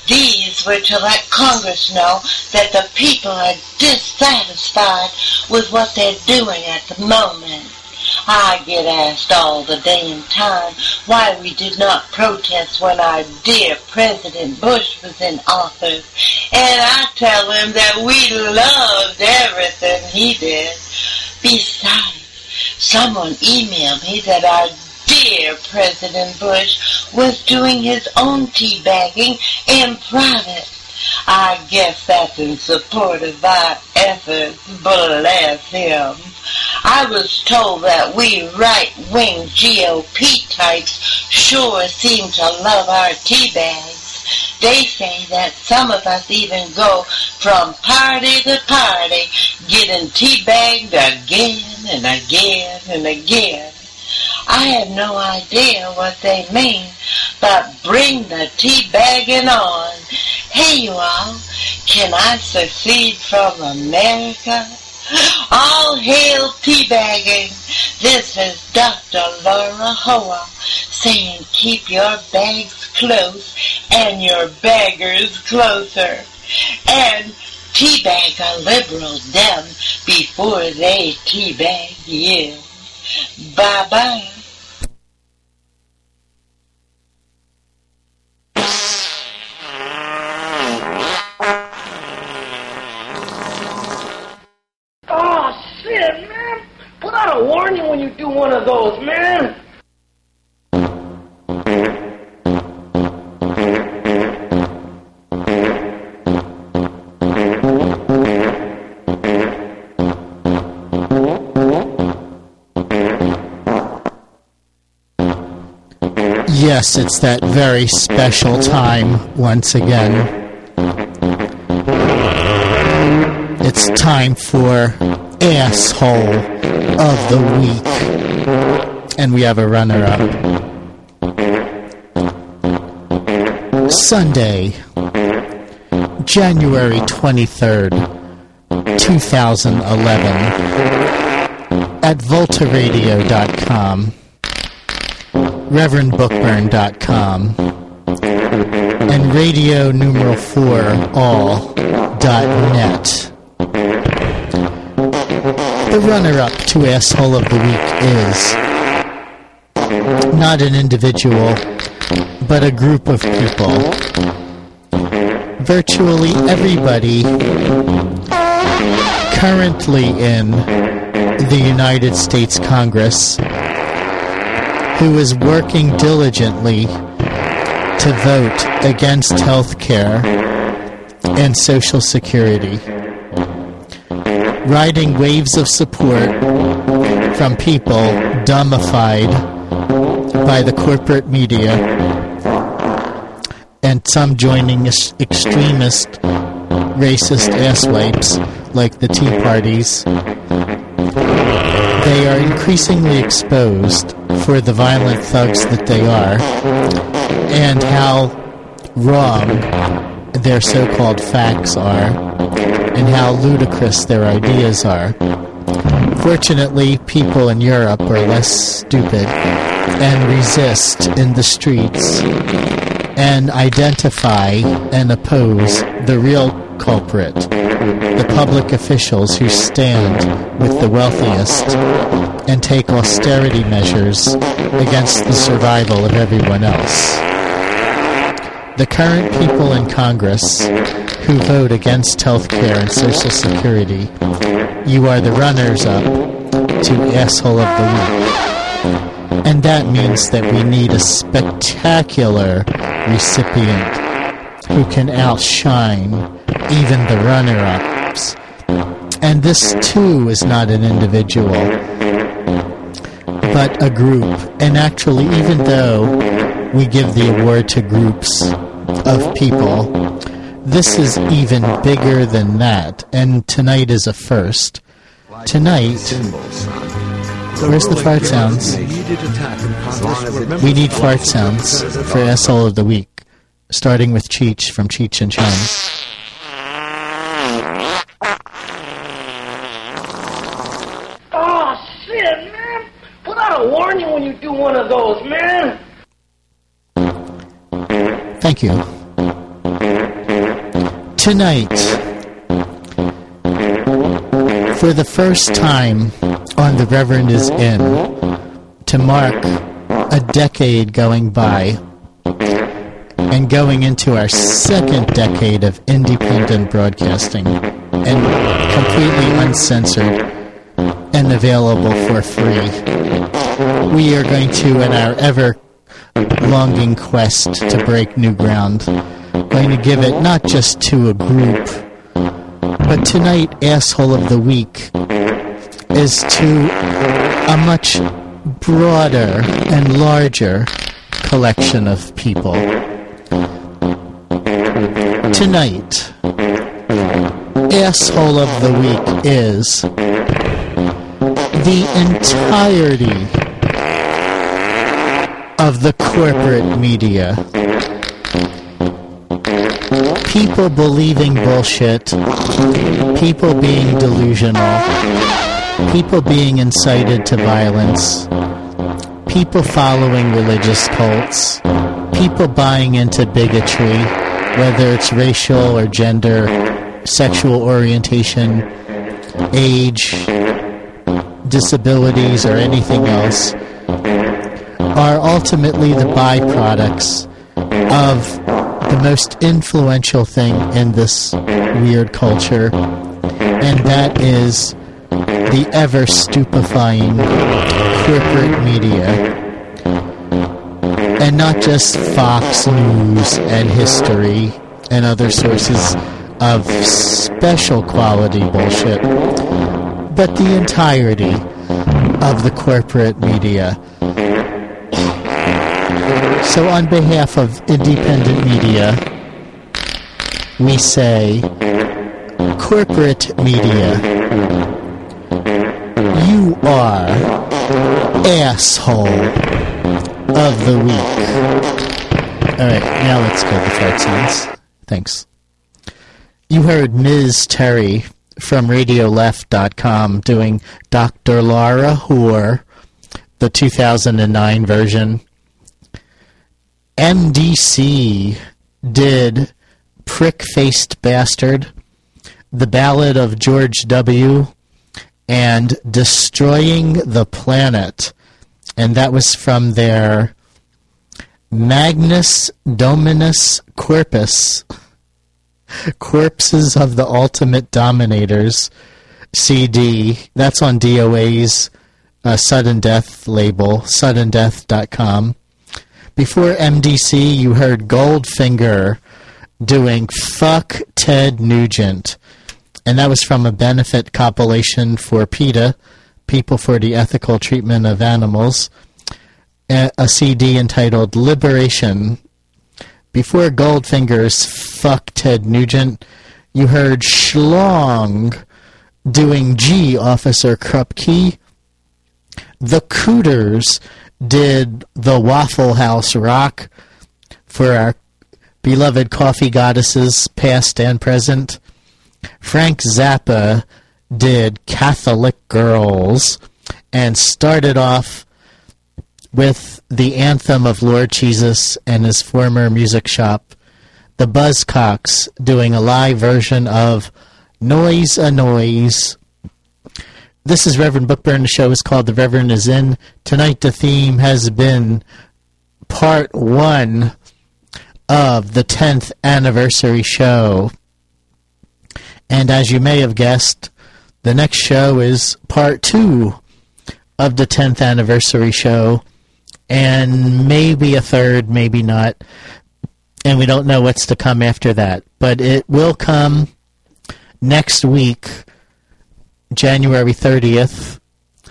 R: These were to let Congress know that the people are dissatisfied with what they're doing at the moment. I get asked all the damn time why we did not protest when our dear President Bush was in office, and I tell them that we loved everything he did. Besides, someone emailed me that our dear President Bush was doing his own teabagging in private. I guess that's in support of our efforts, bless him. I was told that we right-wing G O P types sure seem to love our tea bags. They say that some of us even go from party to party, getting tea bagged again and again and again. I have no idea what they mean, but bring the tea bagging on. Hey, you all, can I secede from America? All hail teabagging. This is Doctor Laura Hoa saying keep your bags close and your baggers closer. And teabag a liberal them before they teabag you. Bye-bye.
S: Oh, shit, man. Put out a warning when you do one of those, man.
C: Yes, it's that very special time once again. It's time for Asshole of the Week. And we have a runner-up. Sunday, January twenty-third, two thousand eleven, at volta radio dot com, reverend bookburn dot com, and radio numeral four all dot net. The runner-up to Asshole of the Week is not an individual, but a group of people. Virtually everybody currently in the United States Congress who is working diligently to vote against health care and Social Security, riding waves of support from people dumbified by the corporate media, and some joining extremist, racist asswipes like the Tea Parties. They are increasingly exposed for the violent thugs that they are, and how wrong their so-called facts are, and how ludicrous their ideas are. Fortunately, people in Europe are less stupid and resist in the streets and identify and oppose the real culprit, the public officials who stand with the wealthiest and take austerity measures against the survival of everyone else. The current people in Congress who vote against health care and Social Security, you are the runners-up to Asshole of the Week. And that means that we need a spectacular recipient who can outshine even the runner-ups. And this, too, is not an individual, but a group. And actually, even though we give the award to groups of people, this is even bigger than that. And tonight is a first. Tonight, where's the fart sounds? We need fart sounds for Asshole of the Week, starting with Cheech from Cheech and Chong.
S: Oh, shit, man. Put out a warning when you do one of those, man.
C: Thank you. Tonight, for the first time on The Reverend is In, to mark a decade going by and going into our second decade of independent broadcasting and completely uncensored and available for free, we are going to, in our ever-longing quest to break new ground, going to give it not just to a group, but tonight, Asshole of the Week is to a much broader and larger collection of people. Tonight, Asshole of the Week is the entirety of the corporate media. People believing bullshit, people being delusional, people being incited to violence, people following religious cults, people buying into bigotry, whether it's racial or gender, sexual orientation, age, disabilities, or anything else, are ultimately the byproducts of the most influential thing in this weird culture, and that is the ever stupefying corporate media. And not just Fox News and History and other sources of special quality bullshit, but the entirety of the corporate media. So on behalf of independent media, we say, corporate media, you are asshole of the week. Alright, now let's go to fight scenes. Thanks. You heard Miz Terry from radio left dot com doing Doctor Laura Hoare, the two thousand nine version. M D C did Prick-Faced Bastard, The Ballad of George W., and Destroying the Planet. And that was from their Magnus Dominus Corpus, Corpses of the Ultimate Dominators C D. That's on D O A's uh, Sudden Death label, sudden death dot com. Before M D C, you heard Goldfinger doing Fuck Ted Nugent. And that was from a benefit compilation for PETA, People for the Ethical Treatment of Animals, a, a C D entitled Liberation. Before Goldfinger's Fuck Ted Nugent, you heard Schlong doing G, Officer Krupke. The Cooters did the Waffle House Rock for our beloved coffee goddesses, past and present. Frank Zappa did Catholic Girls and started off with the anthem of Lord Jesus and his former music shop, the Buzzcocks, doing a live version of Noise a Noise. This is Reverend Bookburn. The show is called The Reverend is In. Tonight the theme has been part one of the tenth anniversary show. And as you may have guessed, the next show is part two of the tenth anniversary show. And maybe a third, maybe not. And we don't know what's to come after that. But it will come next week, January thirtieth,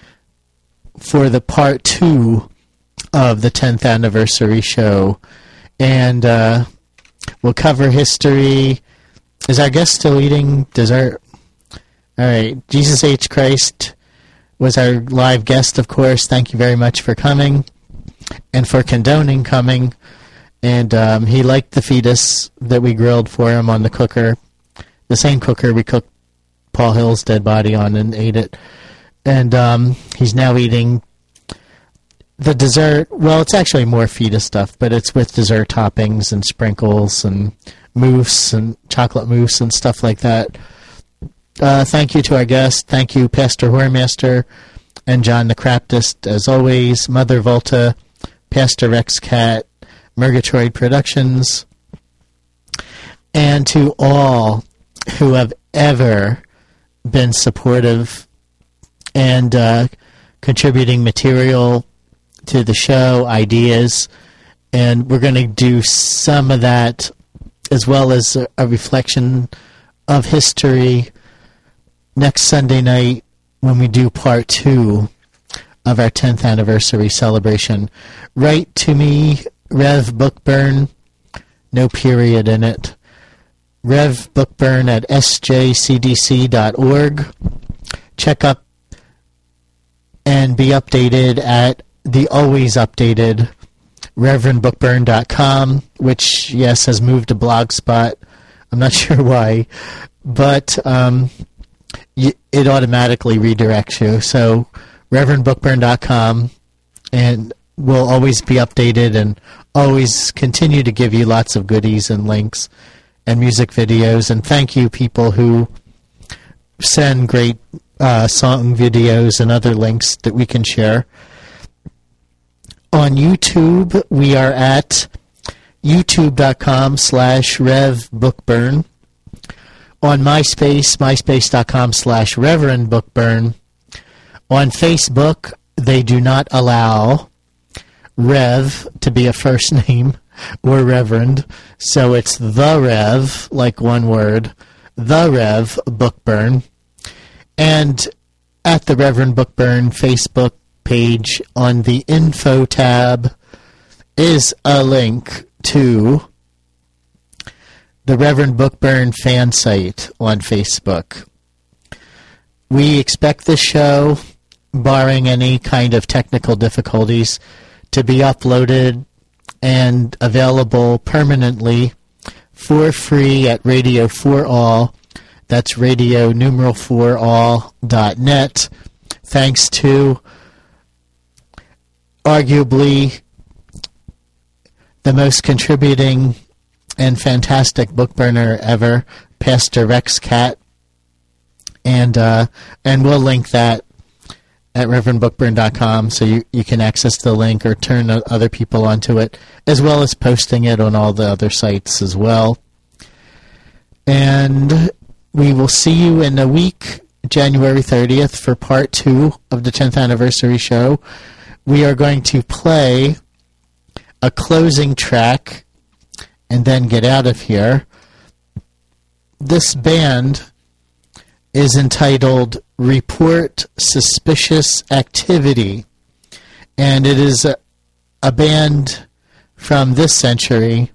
C: for the part two of the tenth anniversary show. And uh, we'll cover history. Is our guest still eating dessert? All right. Jesus H. Christ was our live guest, of course. Thank you very much for coming and for condoning coming. And um, he liked the fetus that we grilled for him on the cooker, the same cooker we cooked Paul Hill's dead body on, and ate it. And um, he's now eating the dessert. Well, it's actually more fetus stuff, but it's with dessert toppings and sprinkles and mousse and chocolate mousse and stuff like that. Uh, thank you to our guest. Thank you, Pastor Whoremaster and John the Craptist, as always. Mother Volta, Pastor Rex Cat, Murgatroyd Productions, and to all who have ever been supportive and uh, contributing material to the show, ideas, and we're going to do some of that as well as a, a reflection of history next Sunday night when we do part two of our tenth anniversary celebration. Write to me, Rev Bookburn, no period in it, Rev Bookburn at s j c d c dot org. Check up and be updated at the always updated reverend bookburn dot com, which, yes, has moved to Blogspot. I'm not sure why, but um, y- it automatically redirects you. So reverend bookburn dot com, and we'll always be updated and always continue to give you lots of goodies and links and music videos. And thank you, people who send great uh, song videos and other links that we can share. On YouTube, we are at youtube.com slash revbookburn. On MySpace, myspace.com slash Reverend Bookburn. On Facebook, they do not allow Rev to be a first name or Reverend, so it's The Rev, like one word, The Rev Bookburn. And at the Reverend Bookburn Facebook page, on the info tab is a link to the Reverend Bookburn fan site on Facebook. We expect this show, barring any kind of technical difficulties, to be uploaded and available permanently for free at Radio for All. That's radio numeral for all dot net. Thanks to arguably the most contributing and fantastic book burner ever, Pastor Rex Cat, and uh, and we'll link that at reverend bookburn dot com, so you, you can access the link or turn other people onto it, as well as posting it on all the other sites as well. And we will see you in a week, January thirtieth, for part two of the tenth anniversary show. We are going to play a closing track and then get out of here. This band is entitled Report Suspicious Activity, and it is a, a band from this century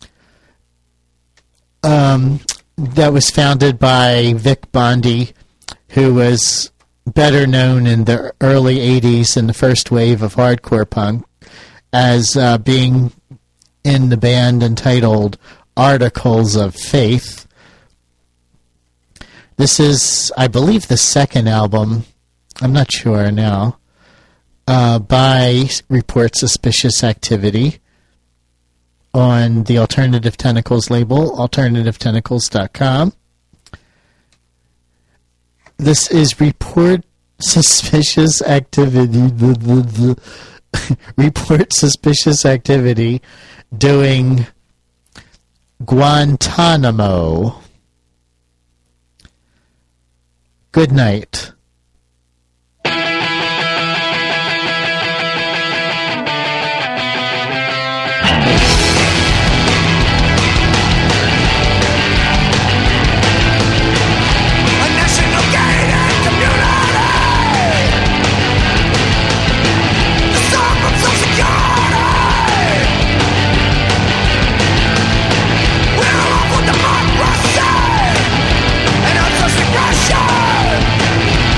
C: um, that was founded by Vic Bondi, who was better known in the early eighties in the first wave of hardcore punk as uh, being in the band entitled Articles of Faith. This is, I believe, the second album, I'm not sure now, uh, by Report Suspicious Activity on the Alternative Tentacles label, alternative tentacles dot com. This is Report Suspicious Activity, Report Suspicious Activity doing Guantanamo. Good night.
O: Democracy and unjust aggression.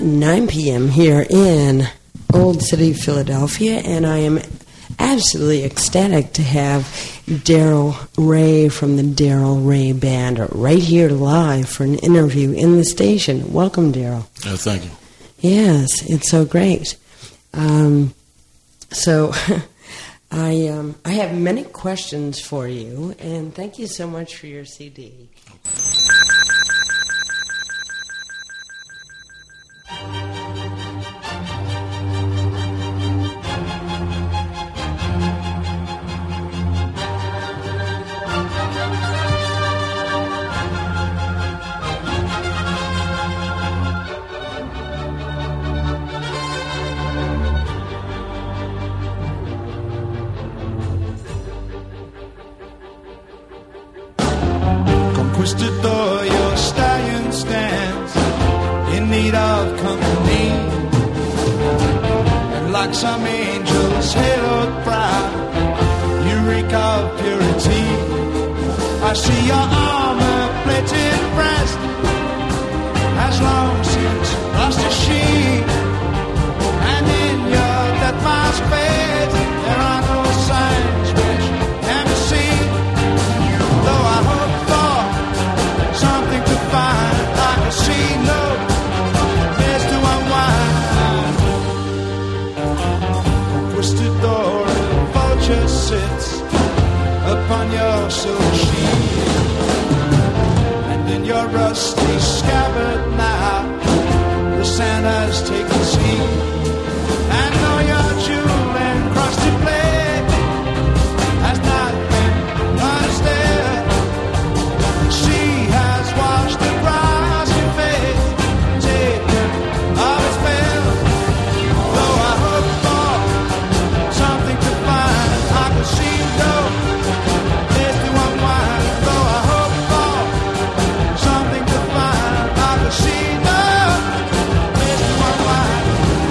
T: nine p.m. here in Old City, Philadelphia, and I am absolutely ecstatic to have Daryl Ray from the Daryl Ray Band right here live for an interview in the station. Welcome, Daryl.
U: Oh, thank you.
T: Yes, it's so great. Um, so I um, I have many questions for you, and thank you so much for your C D.
O: Conquistador, your stallion stands in need of company, and like some angel's haloed brow, you reek of purity. I see your armor-plated breast has long since lost a sheet, and in your death mask face there are no signs which can be seen. Though I hope something to find, I can see no place to unwind. Twisted door, a vulture sits upon your silver sheet, and in your rusty scabbard now the sand has taken seat. And though your jewel and crusty blade has not been understood, she has washed the grassy face, taken of its veil. Though I hope for something to find, I can see no place to unwind. Though I hope for something to find, I can see no place to unwind.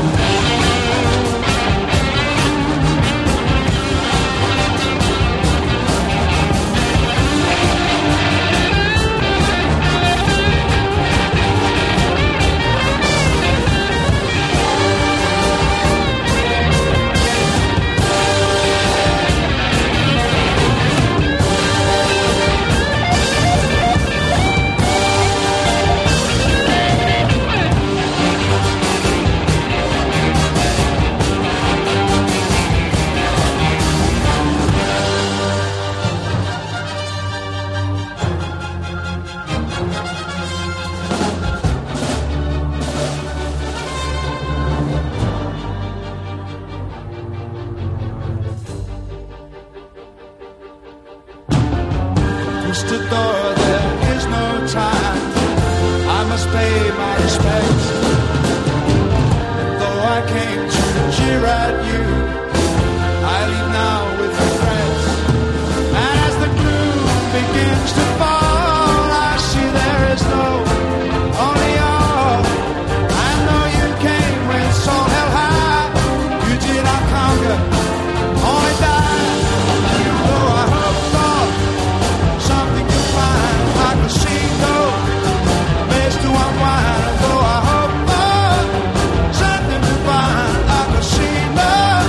O: Twisted door, there is no time. I must pay my respects. And though I came to jeer at you, I leave now with regrets. And as the gloom begins to fall, I see there is no only all. I know you came when soul held high. You did not conquer, only die. Though I hope for something to find, I can see no place to unwind. Though I hope for something to find, I can see no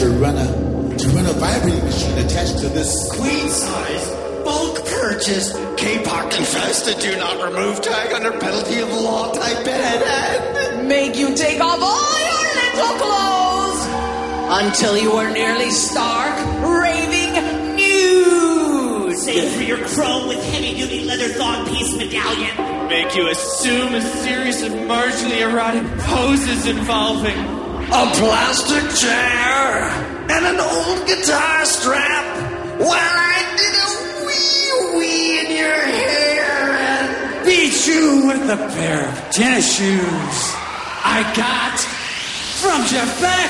U: to run a to run a vibrating machine attached to this
V: queen size bulk purchase. K-Pop confess to do not remove tag under penalty of law. Type ahead.
W: Make you take off all your little clothes until you are nearly stark, raving nude.
X: Save for your chrome with heavy-duty leather thong piece medallion.
V: Make you assume a series of marginally erotic poses involving a plastic chair and an old guitar strap while I did a wee wee in your hair and beat you with a pair of tennis shoes I got from Jeff Beck.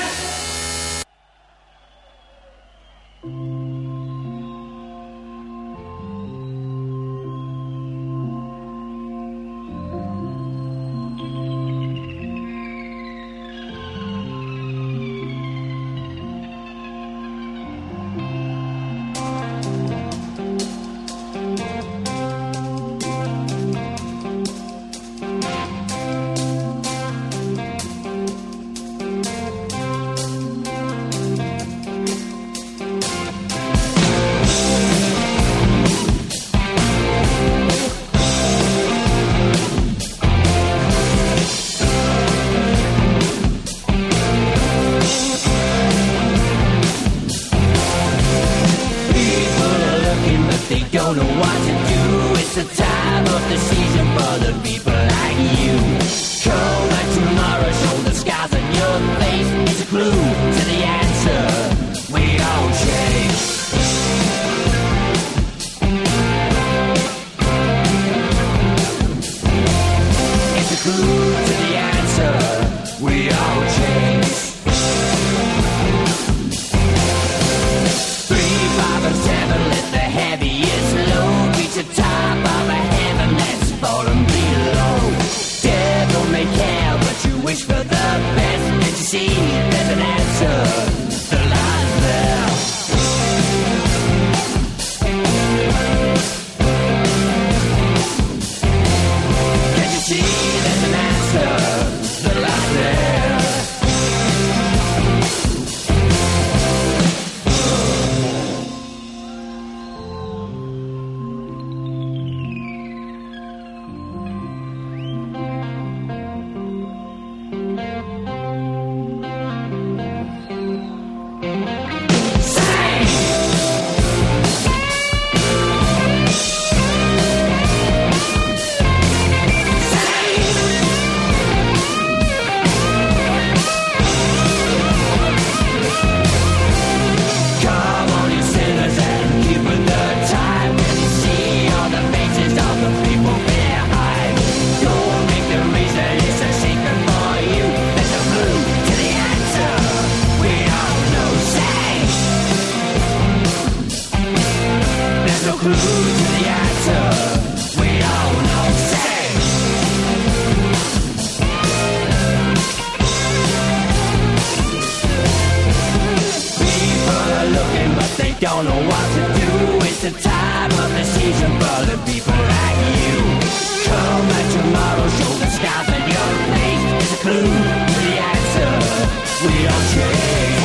O: Don't know what to do. It's the time of the season for the people like you. Come back tomorrow, show the skies on your face. It's a clue to the answer. We all change.